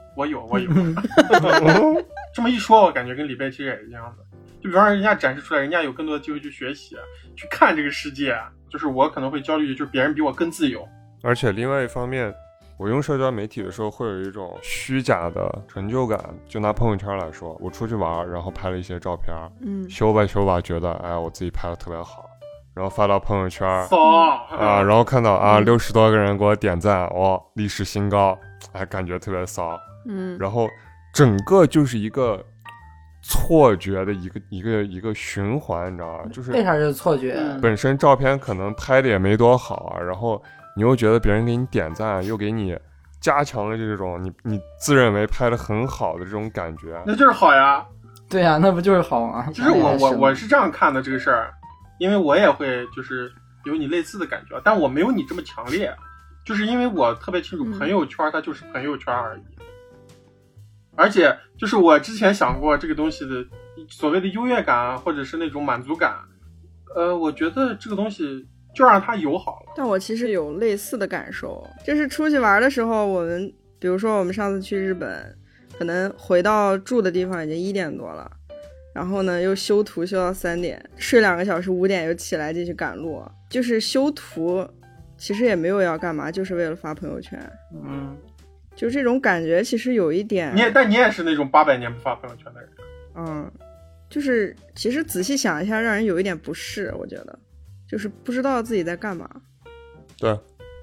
这么一说，我感觉跟李贝其实也是一样的。就比方说人家展示出来，人家有更多的机会去学习，去看这个世界，就是我可能会焦虑，就是别人比我更自由。而且另外一方面，我用社交媒体的时候会有一种虚假的成就感。就拿朋友圈来说，我出去玩，然后拍了一些照片，修吧，觉得我自己拍的特别好，然后发到朋友圈然后看到60多个人给我点赞，历史新高，感觉特别骚。然后整个就是一个错觉的一个循环，你知道吧？就是为啥是错觉？ 本身照片可能拍的也没多好然后你又觉得别人给你点赞，又给你加强了这种你自认为拍的很好的这种感觉， 那就是好呀。 对呀，那不就是好吗？ 其实我是这样看的这个事儿，因为我也会就是有你类似的感觉，但我没有你这么强烈，就是因为我特别清楚朋友圈它就是朋友圈而已。而且就是我之前想过这个东西的所谓的优越感或者是那种满足感，我觉得这个东西就让它有好了。 但我其实有类似的感受，就是出去玩的时候，我们比如说我们上次去日本，可能回到住的地方已经1点多了，然后呢又修图修到3点，睡2个小时，5点又起来继续赶路。就是修图其实也没有要干嘛，就是为了发朋友圈。就这种感觉其实有一点。 但你也是那种800年不发朋友圈的人。 就是其实仔细想一下，让人有一点不适，我觉得就是不知道自己在干嘛。 对。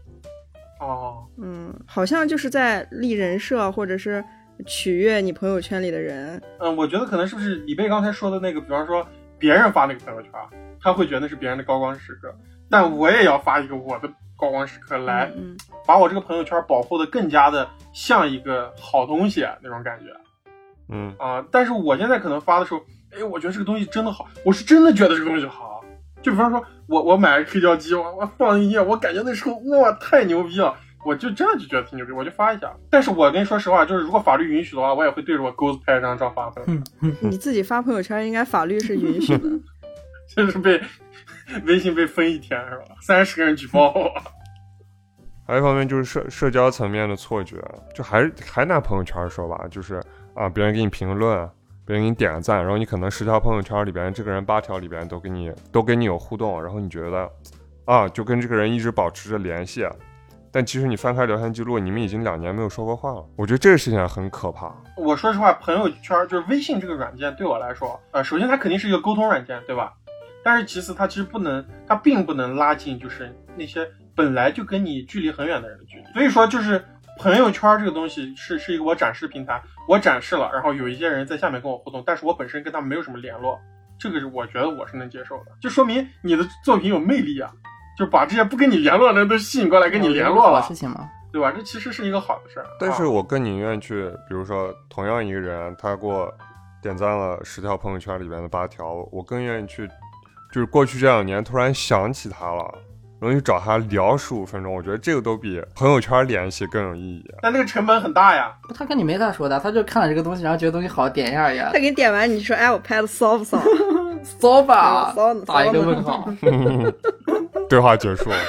好像就是在立人设，或者是取悦你朋友圈里的人。 我觉得可能是不是李贝刚才说的那个，比方说别人发那个朋友圈，他会觉得那是别人的高光时刻，但我也要发一个我的高光时刻来把我这个朋友圈保护的更加的像一个好东西那种感觉。但是我现在可能发的时候，我觉得这个东西真的好，我是真的觉得这个东西好。就比方说我买黑胶机，我放音乐，我感觉那时候哇太牛逼了，我就真的就觉得挺牛逼，我就发一下。但是我跟你说实话，就是如果法律允许的话，我也会对着我钩子拍一张照发朋友圈。 你自己发朋友圈应该法律是允许的。 就是被微信被封1天是吧？30个人举报我。 还有一方面就是社交层面的错觉，就还拿朋友圈说吧，就是别人给你评论，别人给你点个赞，然后你可能10条朋友圈里边，这个人8条里边都跟你有互动，然后你觉得就跟这个人一直保持着联系，但其实你翻开聊天记录，你们已经2年没有说过话了。我觉得这个事情很可怕。 我说实话，朋友圈就是微信这个软件对我来说，首先它肯定是一个沟通软件，对吧？但是其次它并不能拉近就是那些本来就跟你距离很远的人的距离。所以说就是朋友圈这个东西是一个我展示的平台，我展示了，然后有一些人在下面跟我互动，但是我本身跟他们没有什么联络，这个是我觉得我是能接受的，就说明你的作品有魅力啊，就把这些不跟你联络的人都吸引过来跟你联络了， 好事情嘛， 对吧？这其实是一个好的事儿。 但是我更宁愿去，比如说同样一个人，他给我点赞了10条朋友圈里边的8条，我更愿意去，就是过去这2年突然想起他了，然后去找他聊15分钟，我觉得这个都比朋友圈联系更有意义。 但那个成本很大呀。 他跟你没啥说的，他就看了这个东西，然后觉得东西好点一下呀。 他给你点完，你说我拍的骚不骚？ 骚吧，打一个问号。 对话结束。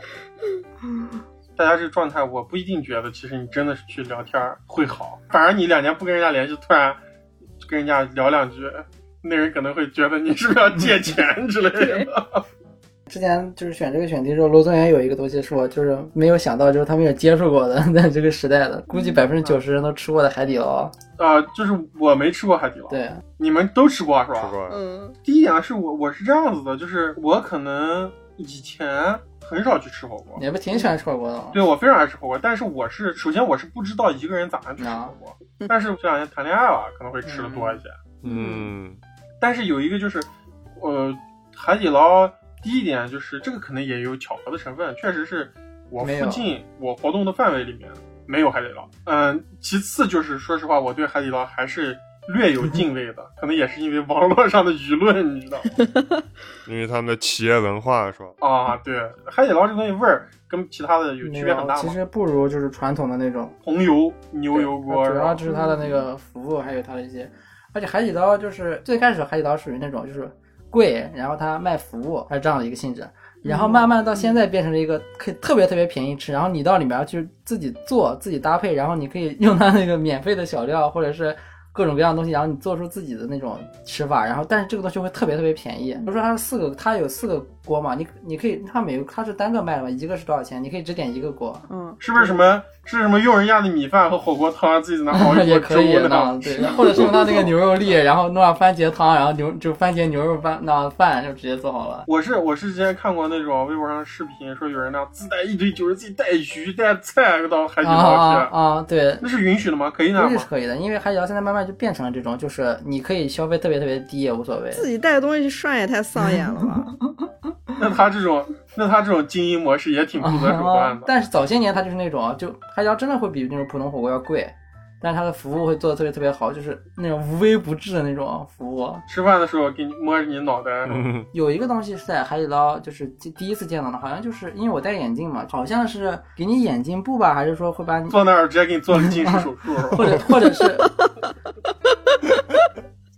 大家这个状态，我不一定觉得其实你真的是去聊天会好，反而你2年不跟人家联系，突然跟人家聊2句，那人可能会觉得你是不是要借钱之类的。 之前就是选这个选题的时候，罗宗元有一个东西说，就是没有想到，就是他没有接触过的，在这个时代的，估计90%人都吃过的海底捞。 就是我没吃过海底捞。 对， 你们都吃过是吧？ 吃过。 第一点是我是这样子的，就是我可能以前很少去吃火锅。 你不挺喜欢吃火锅的吗？ 对，我非常爱吃火锅，但是首先我是不知道一个人咋样去吃火锅，但是这2年谈恋爱了，可能会吃的多一些。但是有一个就是，海底捞。第一点就是这个可能也有巧合的成分，确实是我附近我活动的范围里面没有海底捞。其次就是说实话，我对海底捞还是略有敬畏的，可能也是因为网络上的舆论，你知道吗？ 因为他们的企业文化是吧？ 对，海底捞这东西味儿跟其他的有区别很大吗？ 其实不如就是传统的那种红油牛油锅， 主要就是它的那个服务，还有它的一些，而且海底捞就是最开始海底捞属于那种就是贵，然后它卖服务，还是这样的一个性质，然后慢慢到现在变成了一个可以特别特别便宜吃，然后你到里面去自己做自己搭配，然后你可以用它那个免费的小料或者是各种各样的东西，然后你做出自己的那种吃法，然后但是这个东西会特别特别便宜。比如说它有4个锅嘛，你可以它是单个卖的嘛，一个是多少钱，你可以只点1个锅。 是不是什么用人家的米饭和火锅汤自己拿熬一锅粥呢？ 对，或者是用它那个牛肉粒，然后弄上番茄汤，然后就番茄牛肉饭就直接做好了。 我是之前看过那种微博上的视频，说有人那自带一堆酒，自己带鱼带菜到海底捞去。 对， 那是允许的吗？可以吗？ 是可以的，因为海底捞现在慢慢就变成了这种，就是你可以消费特别特别低也无所谓。 自己带的东西去涮也太丧眼了吧？ 那他这种经营模式也挺不择手段的。 但是早些年他就是那种，就海底捞真的会比那种普通火锅要贵，但是他的服务会做的特别特别好，就是那种无微不至的那种服务。 吃饭的时候给你摸着你脑袋。 有一个东西是在海底捞就是第一次见到的，好像就是因为我戴眼镜嘛，好像是给你眼镜布吧，还是说会把你坐那儿直接给你做个近视手术， 或者是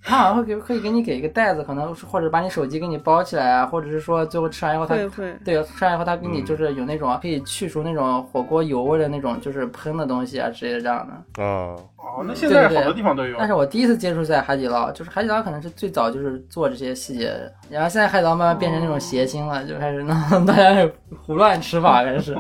他好像会给你给一个袋子，可能或者把你手机给你包起来啊，或者是说最后吃完以后对吃完以后他给你就是有那种可以去除那种火锅油味的那种就是喷的东西啊之类的这样的。 那现在好多地方都有。 但是我第一次接触在海底捞，就是海底捞可能是最早就是做这些细节的，然后现在海底捞慢慢变成那种谐星了，就开始大家胡乱吃法开始。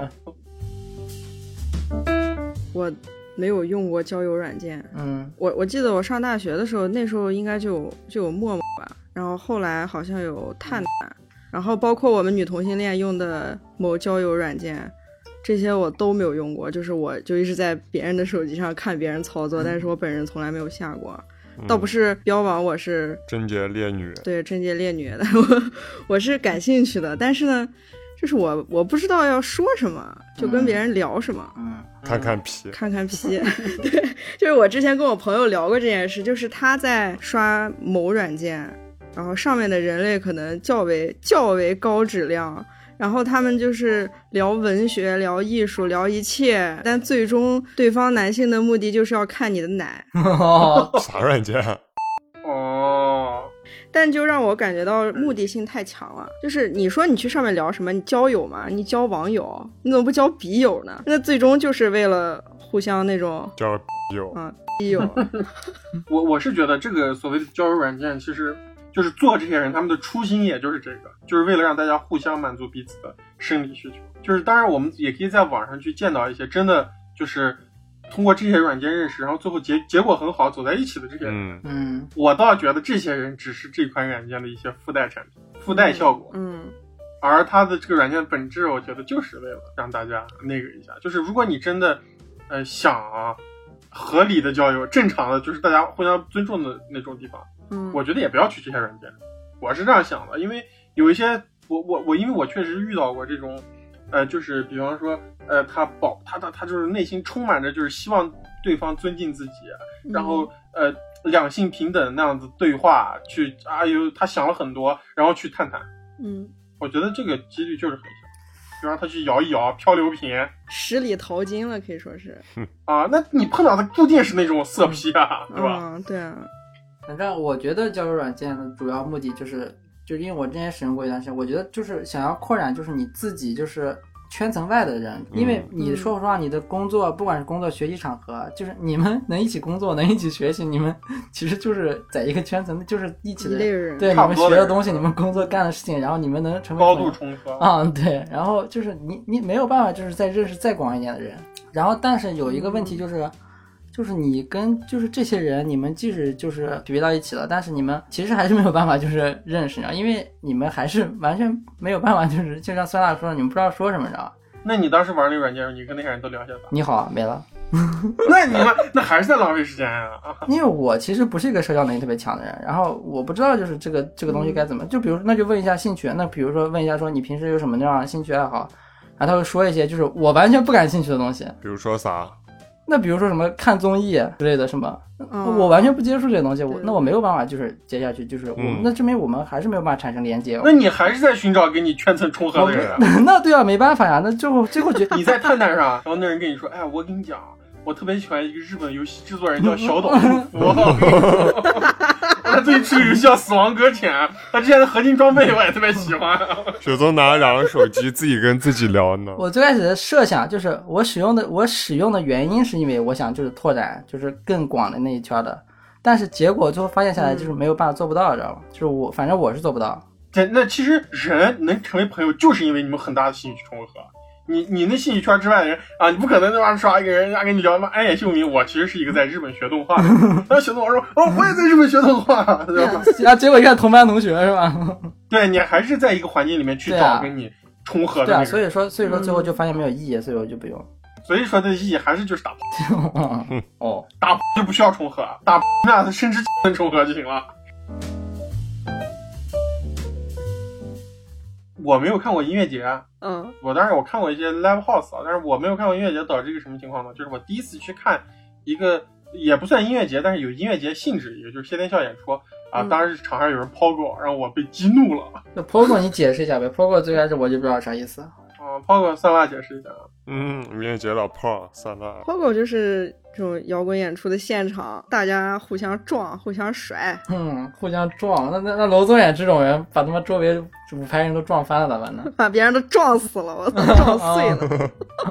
我没有用过交友软件，我记得我上大学的时候，那时候应该就有陌陌吧，然后后来好像有探探，然后包括我们女同性恋用的某交友软件，这些我都没有用过，就是我就一直在别人的手机上看别人操作，但是我本人从来没有下过。倒不是标榜我是贞洁烈女， 对贞洁烈女的，我是感兴趣的，但是呢。就是我不知道要说什么，就跟别人聊什么， 看看皮， 对，就是我之前跟我朋友聊过这件事，就是他在刷某软件，然后上面的人类可能较为高质量，然后他们就是聊文学、聊艺术、聊一切，但最终对方男性的目的就是要看你的奶。 啥软件？ 但就让我感觉到目的性太强了，就是你说你去上面聊什么，你交友嘛，你交网友，你怎么不交笔友呢？那最终就是为了互相那种交笔友笔友。 我是觉得这个所谓的交友软件，其实就是做这些人他们的初心也就是这个，就是为了让大家互相满足彼此的生理需求。就是当然我们也可以在网上去见到一些真的就是通过这些软件认识，然后最后结果很好走在一起的这些人，我倒觉得这些人只是这款软件的一些附带产品、附带效果，而它的这个软件本质，我觉得就是为了让大家那个一下，就是如果你真的想合理的交友，正常的就是大家互相尊重的那种地方，我觉得也不要去这些软件，我是这样想的，因为有一些因为我确实遇到过这种。就是比方说，他就是内心充满着就是希望对方尊敬自己，然后两性平等那样子对话，去他想了很多，然后去探探，我觉得这个几率就是很小。比方他去摇一摇漂流瓶， 十里淘金了，可以说是那你碰到的注定是那种色批啊，对吧？ 对啊。 反正我觉得交友软件的主要目的就因为我之前使用过一段时间，我觉得就是想要扩展，就是你自己就是圈层外的人，因为你说实话，你的工作不管是工作、学习场合，就是你们能一起工作、能一起学习，你们其实就是在一个圈层，就是一起的人，对，你们学的东西，你们工作干的事情，然后你们能成为高度重合对，然后就是你没有办法就是再认识再广一点的人，然后但是有一个问题就是你跟就是这些人，你们即使就是约到一起了，但是你们其实还是没有办法就是认识，因为你们还是完全没有办法，就像酸辣说的，你们不知道说什么，你知道吧？ 那你当时玩那个软件，你跟那些人都聊些啥？ 你好，没了。 那你们那还是在浪费时间啊！ 因为我其实不是一个社交能力特别强的人，然后我不知道就是这个东西该怎么，就比如说那就问一下兴趣，那比如说问一下说你平时有什么那样的兴趣爱好，然后他会说一些就是我完全不感兴趣的东西， 比如说啥？ 那比如说什么看综艺之类的什么，我完全不接触这些东西，那我没有办法就是接下去，就是那证明我们还是没有办法产生连接。 那你还是在寻找跟你圈层重合的人那对啊，没办法呀，那最后你在探探上，然后那人跟你说，我跟你讲，我特别喜欢一个日本游戏制作人叫小岛秀夫，他最近出游戏叫《死亡搁浅》，他之前的合金装备我也特别喜欢。 雪宗拿了2个手机自己跟自己聊呢。 我最开始的设想就是我使用的原因是因为我想就是拓展就是更广的那一圈的，但是结果最后发现下来就是没有办法做不到，知道吗？就是反正我是做不到。 那其实人能成为朋友，就是因为你们很大的兴趣重合。你那兴趣圈之外的人你不可能那玩意刷一个人跟你聊安野秀明，我其实是一个在日本学动画的，然后学动画说我也在日本学动画，对吧？ 结果一看同班同学是吧？ 对，你还是在一个环境里面去找跟你重合的那个。 对啊，所以说最后就发现没有意义，所以我就不用。 所以说的意义还是就是打打就不需要重合，打那生殖能重合就行了。我没有看过音乐节，当然我看过一些 live house 但是我没有看过音乐节，导致一个什么情况呢？就是我第一次去看一个也不算音乐节，但是有音乐节性质，也就是谢天笑演出当时场上有人抛过，让我被激怒了。 那抛过你解释一下呗？抛过最开始我就不知道啥意思。 抛过酸辣解释一下。 音乐节老炮算了。 Pogo 就是这种摇滚演出的现场，大家互相撞、互相甩， 互相撞。那娄宗远这种人，把他们周围5排人都撞翻了咋办呢？ 把别人都撞死了，我操，撞碎了。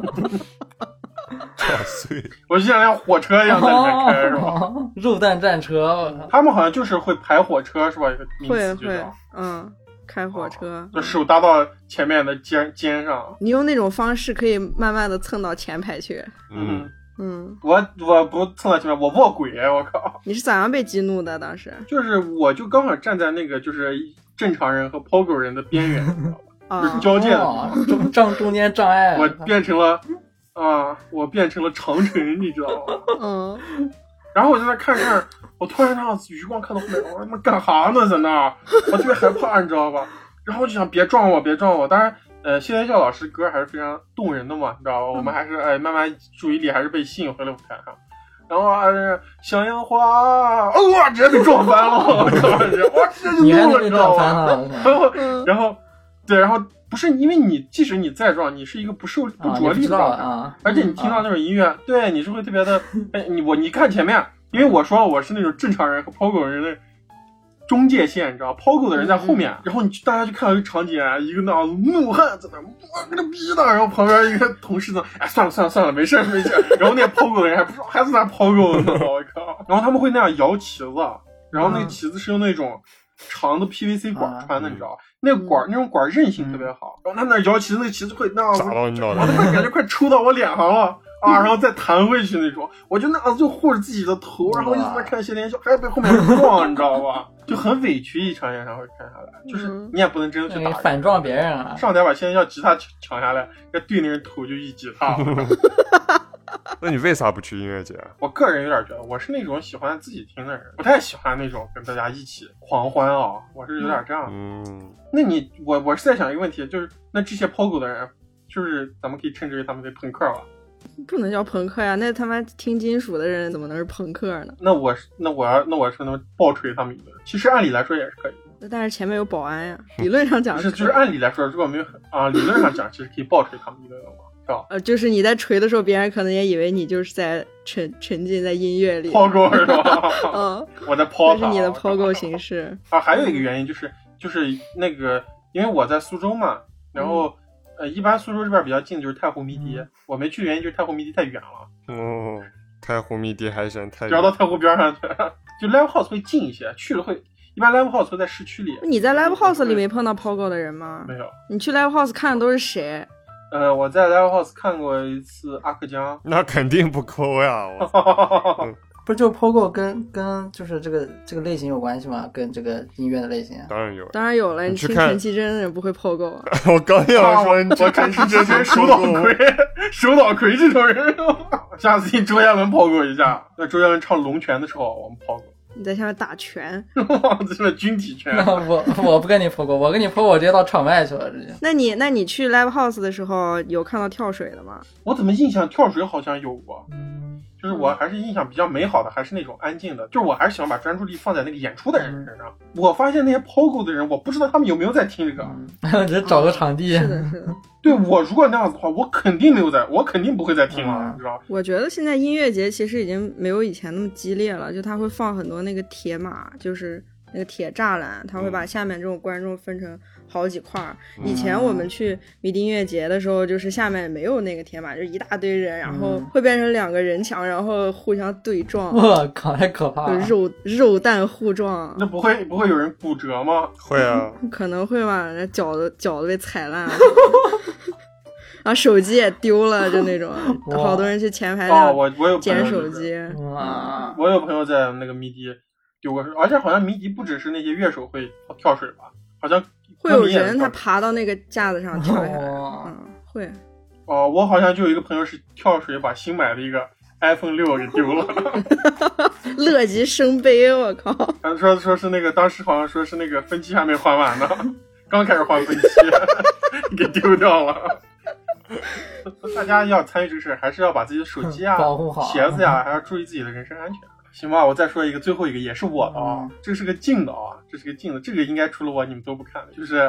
撞碎， 我就像辆火车一样在里面开，是吧？ 肉弹战车， 他们好像就是会排火车，是吧？一个名词会，开火车， 就手搭到前面的肩上。 你用那种方式可以慢慢的蹭到前排去。 我不蹭到前面，我卧轨，我靠！ 你是咋样被激怒的？当时就是我就刚好站在那个就是正常人和 Pogo 人的边缘，你知道吧？就是交界的中间障碍。 我变成了长城，你知道吗？然后我就在看，我突然余光看到后面，我他妈干哈呢？在那儿，我特别害怕，你知道吧？然后我就想别撞我。当然，谢天笑老师歌还是非常动人的嘛，你知道吧？我们还是慢慢注意力还是被吸引回了舞台上。然后向阳花，直接被撞翻了，我靠！我直接就怒了，你知道吗？然后不是因为即使你再撞，你是一个不着力的状态，而且你听到那种音乐，对，你是会特别的，你看前面，因为我说了我是那种正常人和 Pogo 人的中界线，你知道 ，Pogo 的人在后面，然后大家就看到一个场景，一个那样怒汉在那，我个逼的，然后旁边一个同事呢，算了，没事，然后那个 Pogo 的人还不知道还在那 Pogo 呢，我靠，然后他们会那样摇旗子，然后那个旗子是用那种长的 PVC 管穿的，你知道。那种管韧性特别好，然后他那摇旗子，那个旗子会那样砸到你脑袋， 我感觉快抽到我脸上了然后再弹回去那种，我就那样就护着自己的头，然后一直在看谢天笑，还被后面撞，你知道吧？就很委屈，一场演唱会看下来，就是你也不能真的去打人， 反撞别人啊， 上台把谢天笑吉他抢下来，再对那人头就一吉他。 那你为啥不去音乐节？ 我个人有点觉得，我是那种喜欢自己听的人，不太喜欢那种跟大家一起狂欢我是有点这样。那我是在想一个问题，就是那这些 Pogo 的人，就是咱们可以称之为他们为朋克吧？ 不能叫朋克呀，那他妈听金属的人怎么能是朋克呢？ 那我是能暴锤他们一顿，其实按理来说也是可以的。 但是前面有保安呀，理论上讲就是按理来说，如果没有理论上讲，其实可以暴锤他们一顿的嘛。 就是你在锤的时候，别人可能也以为你就是在沉浸在音乐里。 Pogo 是吧？我在抛它。 这是你的 Pogo 形式还有一个原因就是那个，因为我在苏州嘛，然后一般苏州这边比较近就是太湖迷笛，我没去的原因就是太湖迷笛太远了。 太湖迷笛还嫌太远， 只要到太湖边上去，就 Live House 会近一些，去了会。一般 Live House 会在市区里。 你在 Live House 里没碰到 Pogo 的人吗？ 没有。 你去 Live House 看的都是谁？ 我在 Live House 看过一次阿克江， 那肯定不抠呀！ 不是就 Pogo 跟就是这个类型有关系吗？跟这个音乐的类型？ 当然有了，你听陈绮贞也不会 Pogo 啊！ 我刚要说，我陈绮贞手岛葵这种人，下次听周杰伦 Pogo 一下。那周杰伦唱《龙泉》的时候，我们 Pogo。 你在下面打拳， 这是军体拳。 我不跟你Pogo，我跟你Pogo，我直接到场外去了，直接。 那你去 Live House 的时候有看到跳水的吗？ 我怎么印象跳水好像有过，就是我还是印象比较美好的，还是那种安静的，就是我还是喜欢把专注力放在那个演出的人身上。我发现那些 Pogo 的人，我不知道他们有没有在听这个， 只是找个场地。 是的。 对，我如果那样子的话，我肯定不会再听了，你知道？ 我觉得现在音乐节其实已经没有以前那么激烈了，就他会放很多那个铁马，就是那个铁栅栏，他会把下面这种观众分成好几块。以前我们去迷笛音乐节的时候，就是下面没有那个铁马，就一大堆人，然后会变成2个人墙，然后互相对撞。 我靠，太可怕了！ 肉弹互撞。 那不会有人骨折吗？ 会啊， 可能会吧，那脚都被踩烂了。然后手机也丢了，就那种，好多人去前排我有捡手机。 我有朋友在那个迷笛丢过，而且好像迷笛不只是那些乐手会跳水吧，好像会有人他爬到那个架子上跳下来。会。 我好像就有一个朋友是跳水把新买的一个 iPhone 6给丢了。 乐极生悲，我靠！ 他说是那个当时好像说是那个分期还没还完呢，刚开始还分期给丢掉了。大家要参与这个事，还是要把自己的手机啊、 保护好鞋子呀，还要注意自己的人身安全。行吧，我再说一个，最后一个也是我的啊，这是个近的啊，这个应该除了我你们都不看的，就是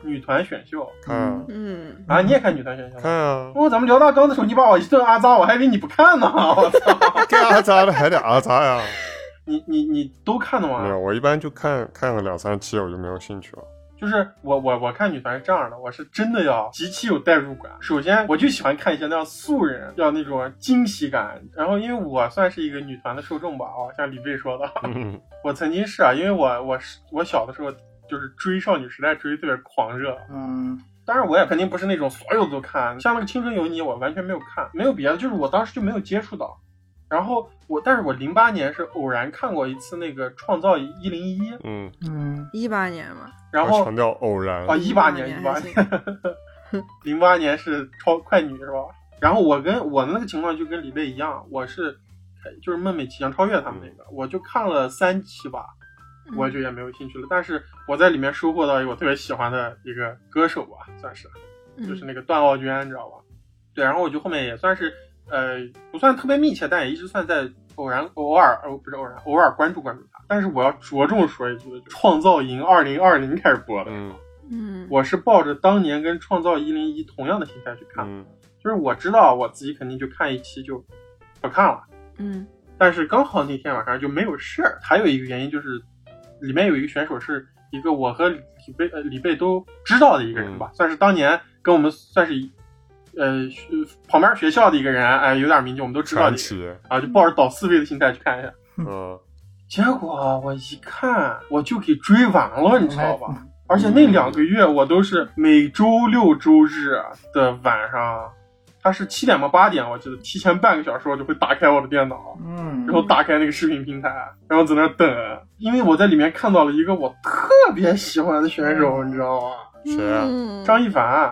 女团选秀。 看你也看女团选秀？ 看啊！ 咱们聊大纲的时候，你把我一顿阿扎，我还以为你不看呢。我操！ 该阿扎的还得阿扎呀！ 你都看的吗？ 没有，我一般就看个2-3期，我就没有兴趣了。 就是我看女团是这样的，我是真的要极其有代入感。首先，我就喜欢看一些那样素人，要那种惊喜感。然后，因为我算是一个女团的受众吧，像李贝说的，我曾经是因为我小的时候就是追少女时代追特别狂热，当然我也肯定不是那种所有的都看，像那个青春有你，我完全没有看，没有别的，就是我当时就没有接触到。然后但是我08年是偶然看过一次那个创造101。 18年嘛。 然后强调偶然。 18年，08年是快女是吧？然后我的那个情况就跟李贝一样，我是就是梦美即将超越他们那个，我就看了3期吧，我就也没有兴趣了。但是我在里面收获到一个我特别喜欢的一个歌手吧，算是，就是那个段奥娟，你知道吧？对，然后我就后面也算是不算特别密切，但也一直算在偶尔关注他。但是我要着重说一句的，创造营2020开始播的，我是抱着当年跟创造101同样的心态去看，就是我知道我自己肯定就看一期就不看了，但是刚好那天晚上就没有事儿。还有一个原因就是里面有一个选手是一个我和李贝都知道的一个人吧，算是当年跟我们算是旁边学校的一个人，有点名气，我们都知道的一个人就抱着倒4倍的心态去看一下。结果我一看我就给追完了，你知道吧？而且那2个月我都是每周6周日的晚上，它是7点吗8点，我记得提前半个小时我就会打开我的电脑，然后打开那个视频平台，然后在那等，因为我在里面看到了一个我特别喜欢的选手，你知道吗？ 谁啊？ 张一凡。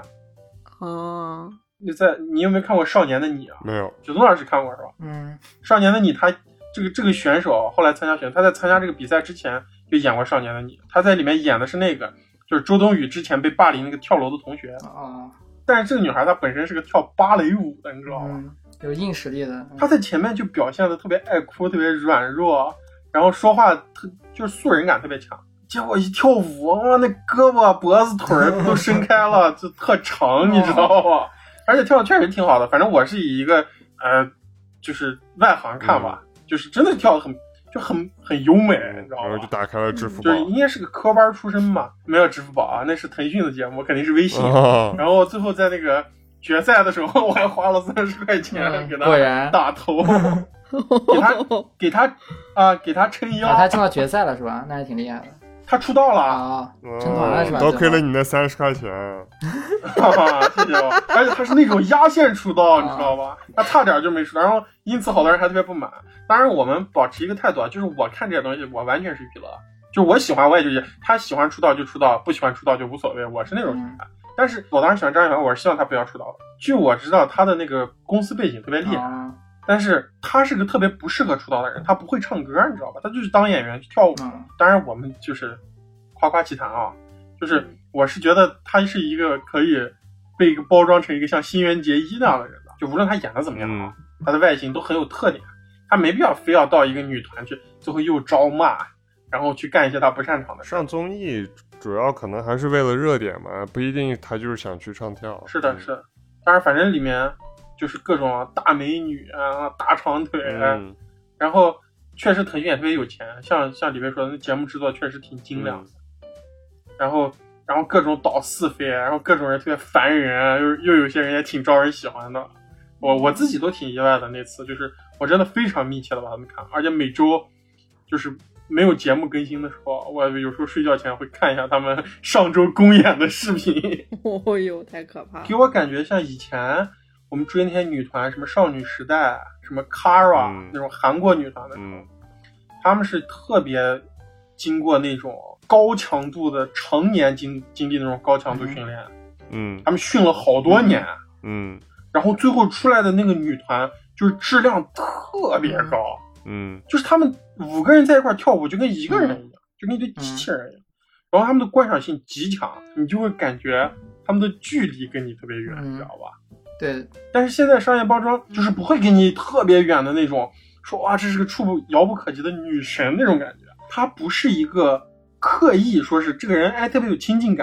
你有没有看过《少年的你》啊？ 没有。 九东老师看过是吧？少年的你，他这个选手后来参加他在参加这个比赛之前就演过《少年的你》，他在里面演的是那个就是周冬雨之前被霸凌那个跳楼的同学但是这个女孩她本身是个跳芭蕾舞的，你知道吗？ 有硬实力的。 她在前面就表现的特别爱哭，特别软弱，然后说话就是素人感特别强。结果一跳舞，那胳膊脖子腿都伸开了，就特长，你知道吗？而且跳的确实挺好的。反正我是以一个就是外行看吧，就是真的跳的很优美，你知道吗？ 然后就打开了支付宝， 就是应该是个科班出身嘛，没有支付宝那是腾讯的节目，肯定是微信。然后最后在那个决赛的时候，我还花了30块钱给他打头，给他撑腰。 他进到决赛了是吧？那还挺厉害的。 他出道了成团了是吧？ 多亏了你那30块钱。 谢谢我。而且他是那种压线出道，你知道吧？他差点就没出道，然后因此好多人还特别不满。当然我们保持一个态度就是我看这些东西我完全是娱乐，就是我喜欢我也就是他喜欢出道就出道，不喜欢出道就无所谓，我是那种心态。但是我当时喜欢张一凡，我是希望他不要出道的。据我知道他的那个公司背景特别厉害，但是他是个特别不适合出道的人，他不会唱歌，你知道吧？他就是当演员去跳舞。当然我们就是夸夸其谈就是我是觉得他是一个可以被一个包装成一个像新垣结衣那样的人的，就无论他演的怎么样他的外形都很有特点，他没必要非要到一个女团去最后又招骂，然后去干一些他不擅长的事。 上综艺主要可能还是为了热点嘛，不一定他就是想去唱跳。 是的是的。当然反正里面就是各种大美女大长腿然后确实腾讯也特别有钱，像李贝说的那节目制作确实挺精良的然后各种倒4飞，然后各种人特别烦人，又有些人也挺招人喜欢的。我自己都挺意外的，那次就是我真的非常密切的把他们看，而且每周就是没有节目更新的时候，我有时候睡觉前会看一下他们上周公演的视频。 哦哟，太可怕了！ 给我感觉像以前我们追那些女团，什么少女时代、什么 Kara 那种韩国女团的时候，他们是特别经过那种高强度的常年经历那种高强度训练，他们训了好多年，然后最后出来的那个女团就是质量特别高，就是他们5个人在一块跳舞就跟1个人一样，就跟一堆机器人一样，然后他们的观赏性极强，你就会感觉他们的距离跟你特别远，你知道吧？ 对。 但是现在商业包装就是不会给你特别远的那种，说哇这是个遥不可及的女神那种感觉，它不是一个刻意说是这个人特别有亲近感，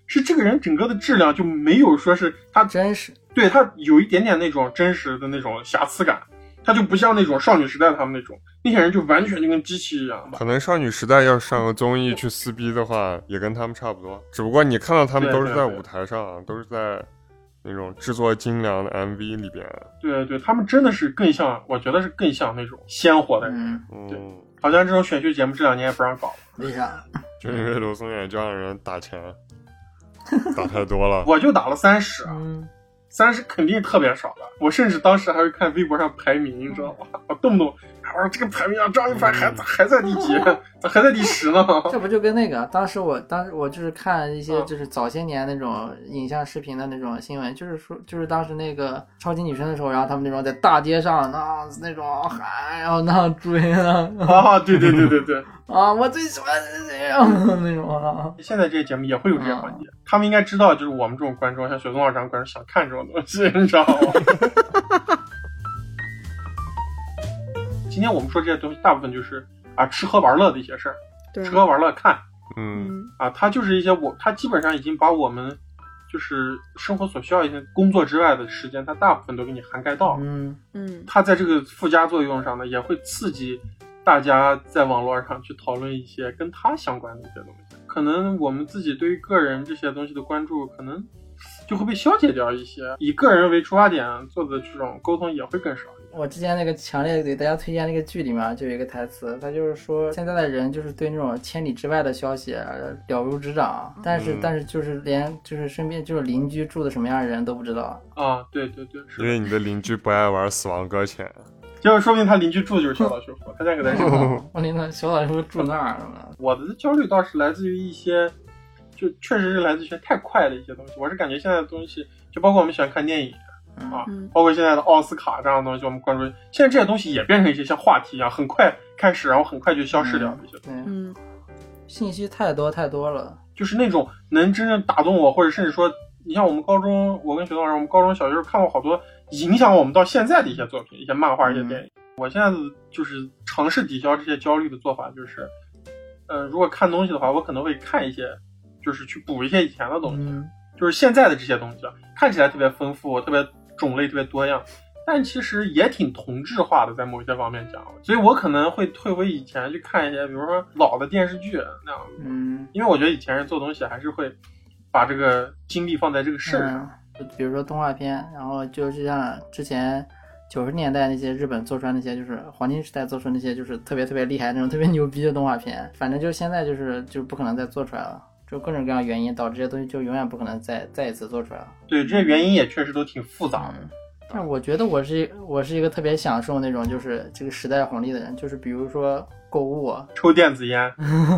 是这个人整个的质量就没有说是他真实， 对他有一点点那种真实的那种瑕疵感，他就不像那种少女时代他们那些人就完全就跟机器一样吧。 可能少女时代要上个综艺去撕逼的话，也跟他们差不多，只不过你看到他们都是在舞台上，都是在那种制作精良的 MV 里边。 对对，他们真的是更像，我觉得是更像那种鲜活的人。对，好像这种选秀节目这2年也不让搞了。 为啥？ 就因为刘松远这样的人打钱打太多了。 我就打了30。30肯定特别少的，我甚至当时还会看微博上排名，你知道吗？我动不动我说这个排名啊，张一凡还在第几，还在第10呢。 这不就跟那个当时我就是看一些就是早些年那种影像视频的那种新闻，就是当时那个超级女声的时候，然后他们那种在大街上那种喊，然后那样追啊。 对啊，我最喜欢这样那种啊。 现在这些节目也会有这些环节，他们应该知道，就是我们这种观众，像雪松老师这样观众想看这种东西，你知道吗？今天我们说这些东西，大部分就是吃喝玩乐的一些事儿，吃喝玩乐看，它就是一些它基本上已经把我们就是生活所需要一些工作之外的时间，它大部分都给你涵盖到了。它在这个附加作用上呢，也会刺激大家在网络上去讨论一些跟它相关的一些东西。可能我们自己对于个人这些东西的关注，可能就会被消解掉一些，以个人为出发点做的这种沟通也会更少。我之前那个强烈给大家推荐那个剧里面就有一个台词，他就是说现在的人就是对那种千里之外的消息了如指掌，但是就是连就是身边就是邻居住的什么样的人都不知道啊。对， 因为你的邻居不爱玩死亡搁浅， 就是说明他邻居住的就是小岛秀夫，他家给他我领他小岛秀夫住那儿了。 我的焦虑倒是来自于一些，就确实是来自于太快的一些东西。我是感觉现在的东西，就包括我们喜欢看电影包括现在的奥斯卡这样的东西，我们关注。现在这些东西也变成一些像话题一样，很快开始，然后很快就消失掉的一些东西。 信息太多了， 就是那种能真正打动我，或者甚至说，你像我们高中，我跟雪松老师，我们高中小学时候看过好多影响我们到现在的一些作品，一些漫画，一些电影。我现在就是尝试抵消这些焦虑的做法，就是，如果看东西的话，我可能会看一些，就是去补一些以前的东西，就是现在的这些东西看起来特别丰富，特别种类特别多样，但其实也挺同质化的，在某些方面讲，所以我可能会退回以前去看一些，比如说老的电视剧那样子，因为我觉得以前人做东西还是会把这个精力放在这个事上， 比如说动画片，然后就是像之前90年代那些日本做出来那些，就是黄金时代做出那些就是特别厉害那种特别牛逼的动画片，反正就现在就不可能再做出来了。就各种各样原因导致这些东西就永远不可能再一次做出来了。 对，这些原因也确实都挺复杂的。 但我觉得我是一个特别享受那种就是这个时代红利的人，就是比如说购物抽电子烟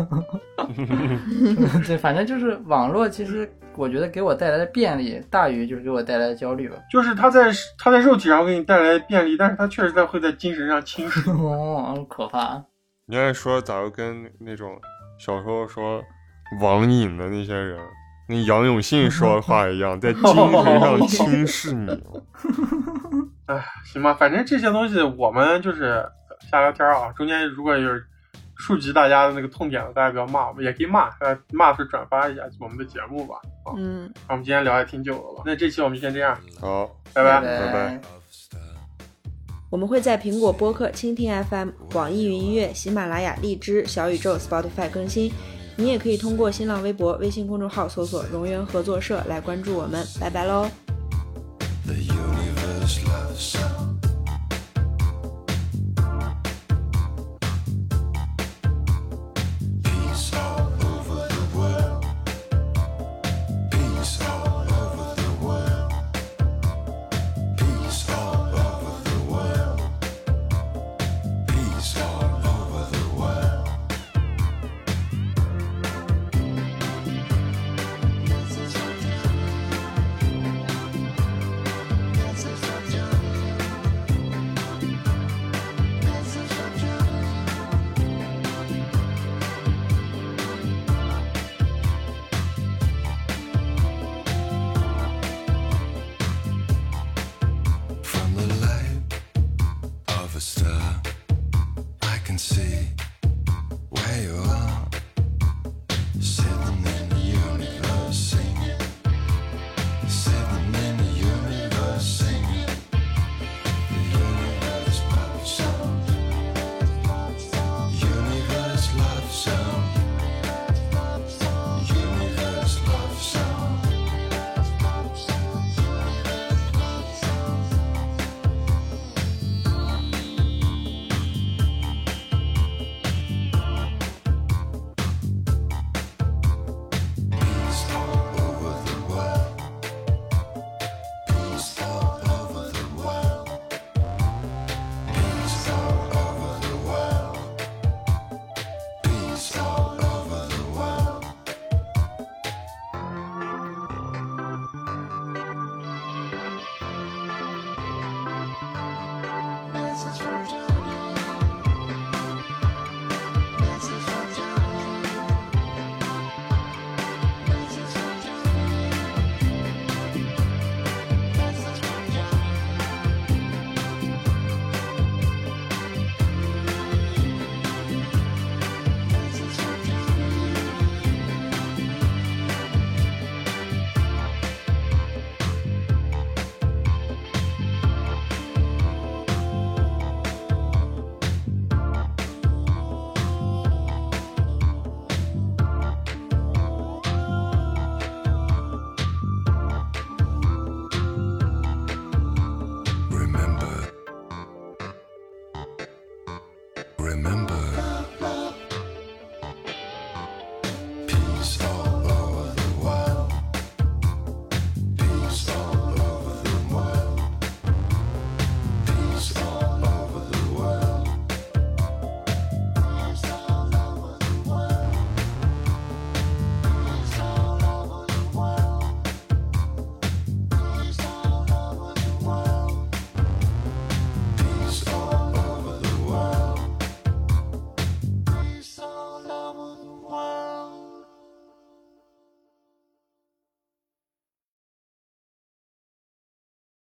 对，反正就是网络其实我觉得给我带来的便利大于就是给我带来的焦虑吧。 就是它在肉体上给你带来便利，但是它确实会在精神上侵蚀可怕。 你按说咋就跟那种小时候说网瘾的那些人，那杨永信说的话一样，在精神上轻视你。 哎，行吧，反正这些东西我们就是瞎聊天中间如果有触及大家的那个痛点的，大家不要骂我们，也可以骂的时候转发一下我们的节目吧。我们今天聊也挺久了，那这期我们就先这样， 好， 拜拜拜拜。 我们会在苹果播客、蜻蜓 FM、网易云音乐、喜马拉雅、荔枝、小宇宙、Spotify 更新。你也可以通过新浪微博、微信公众号搜索荣源合作社来关注我们，拜拜喽。 事情。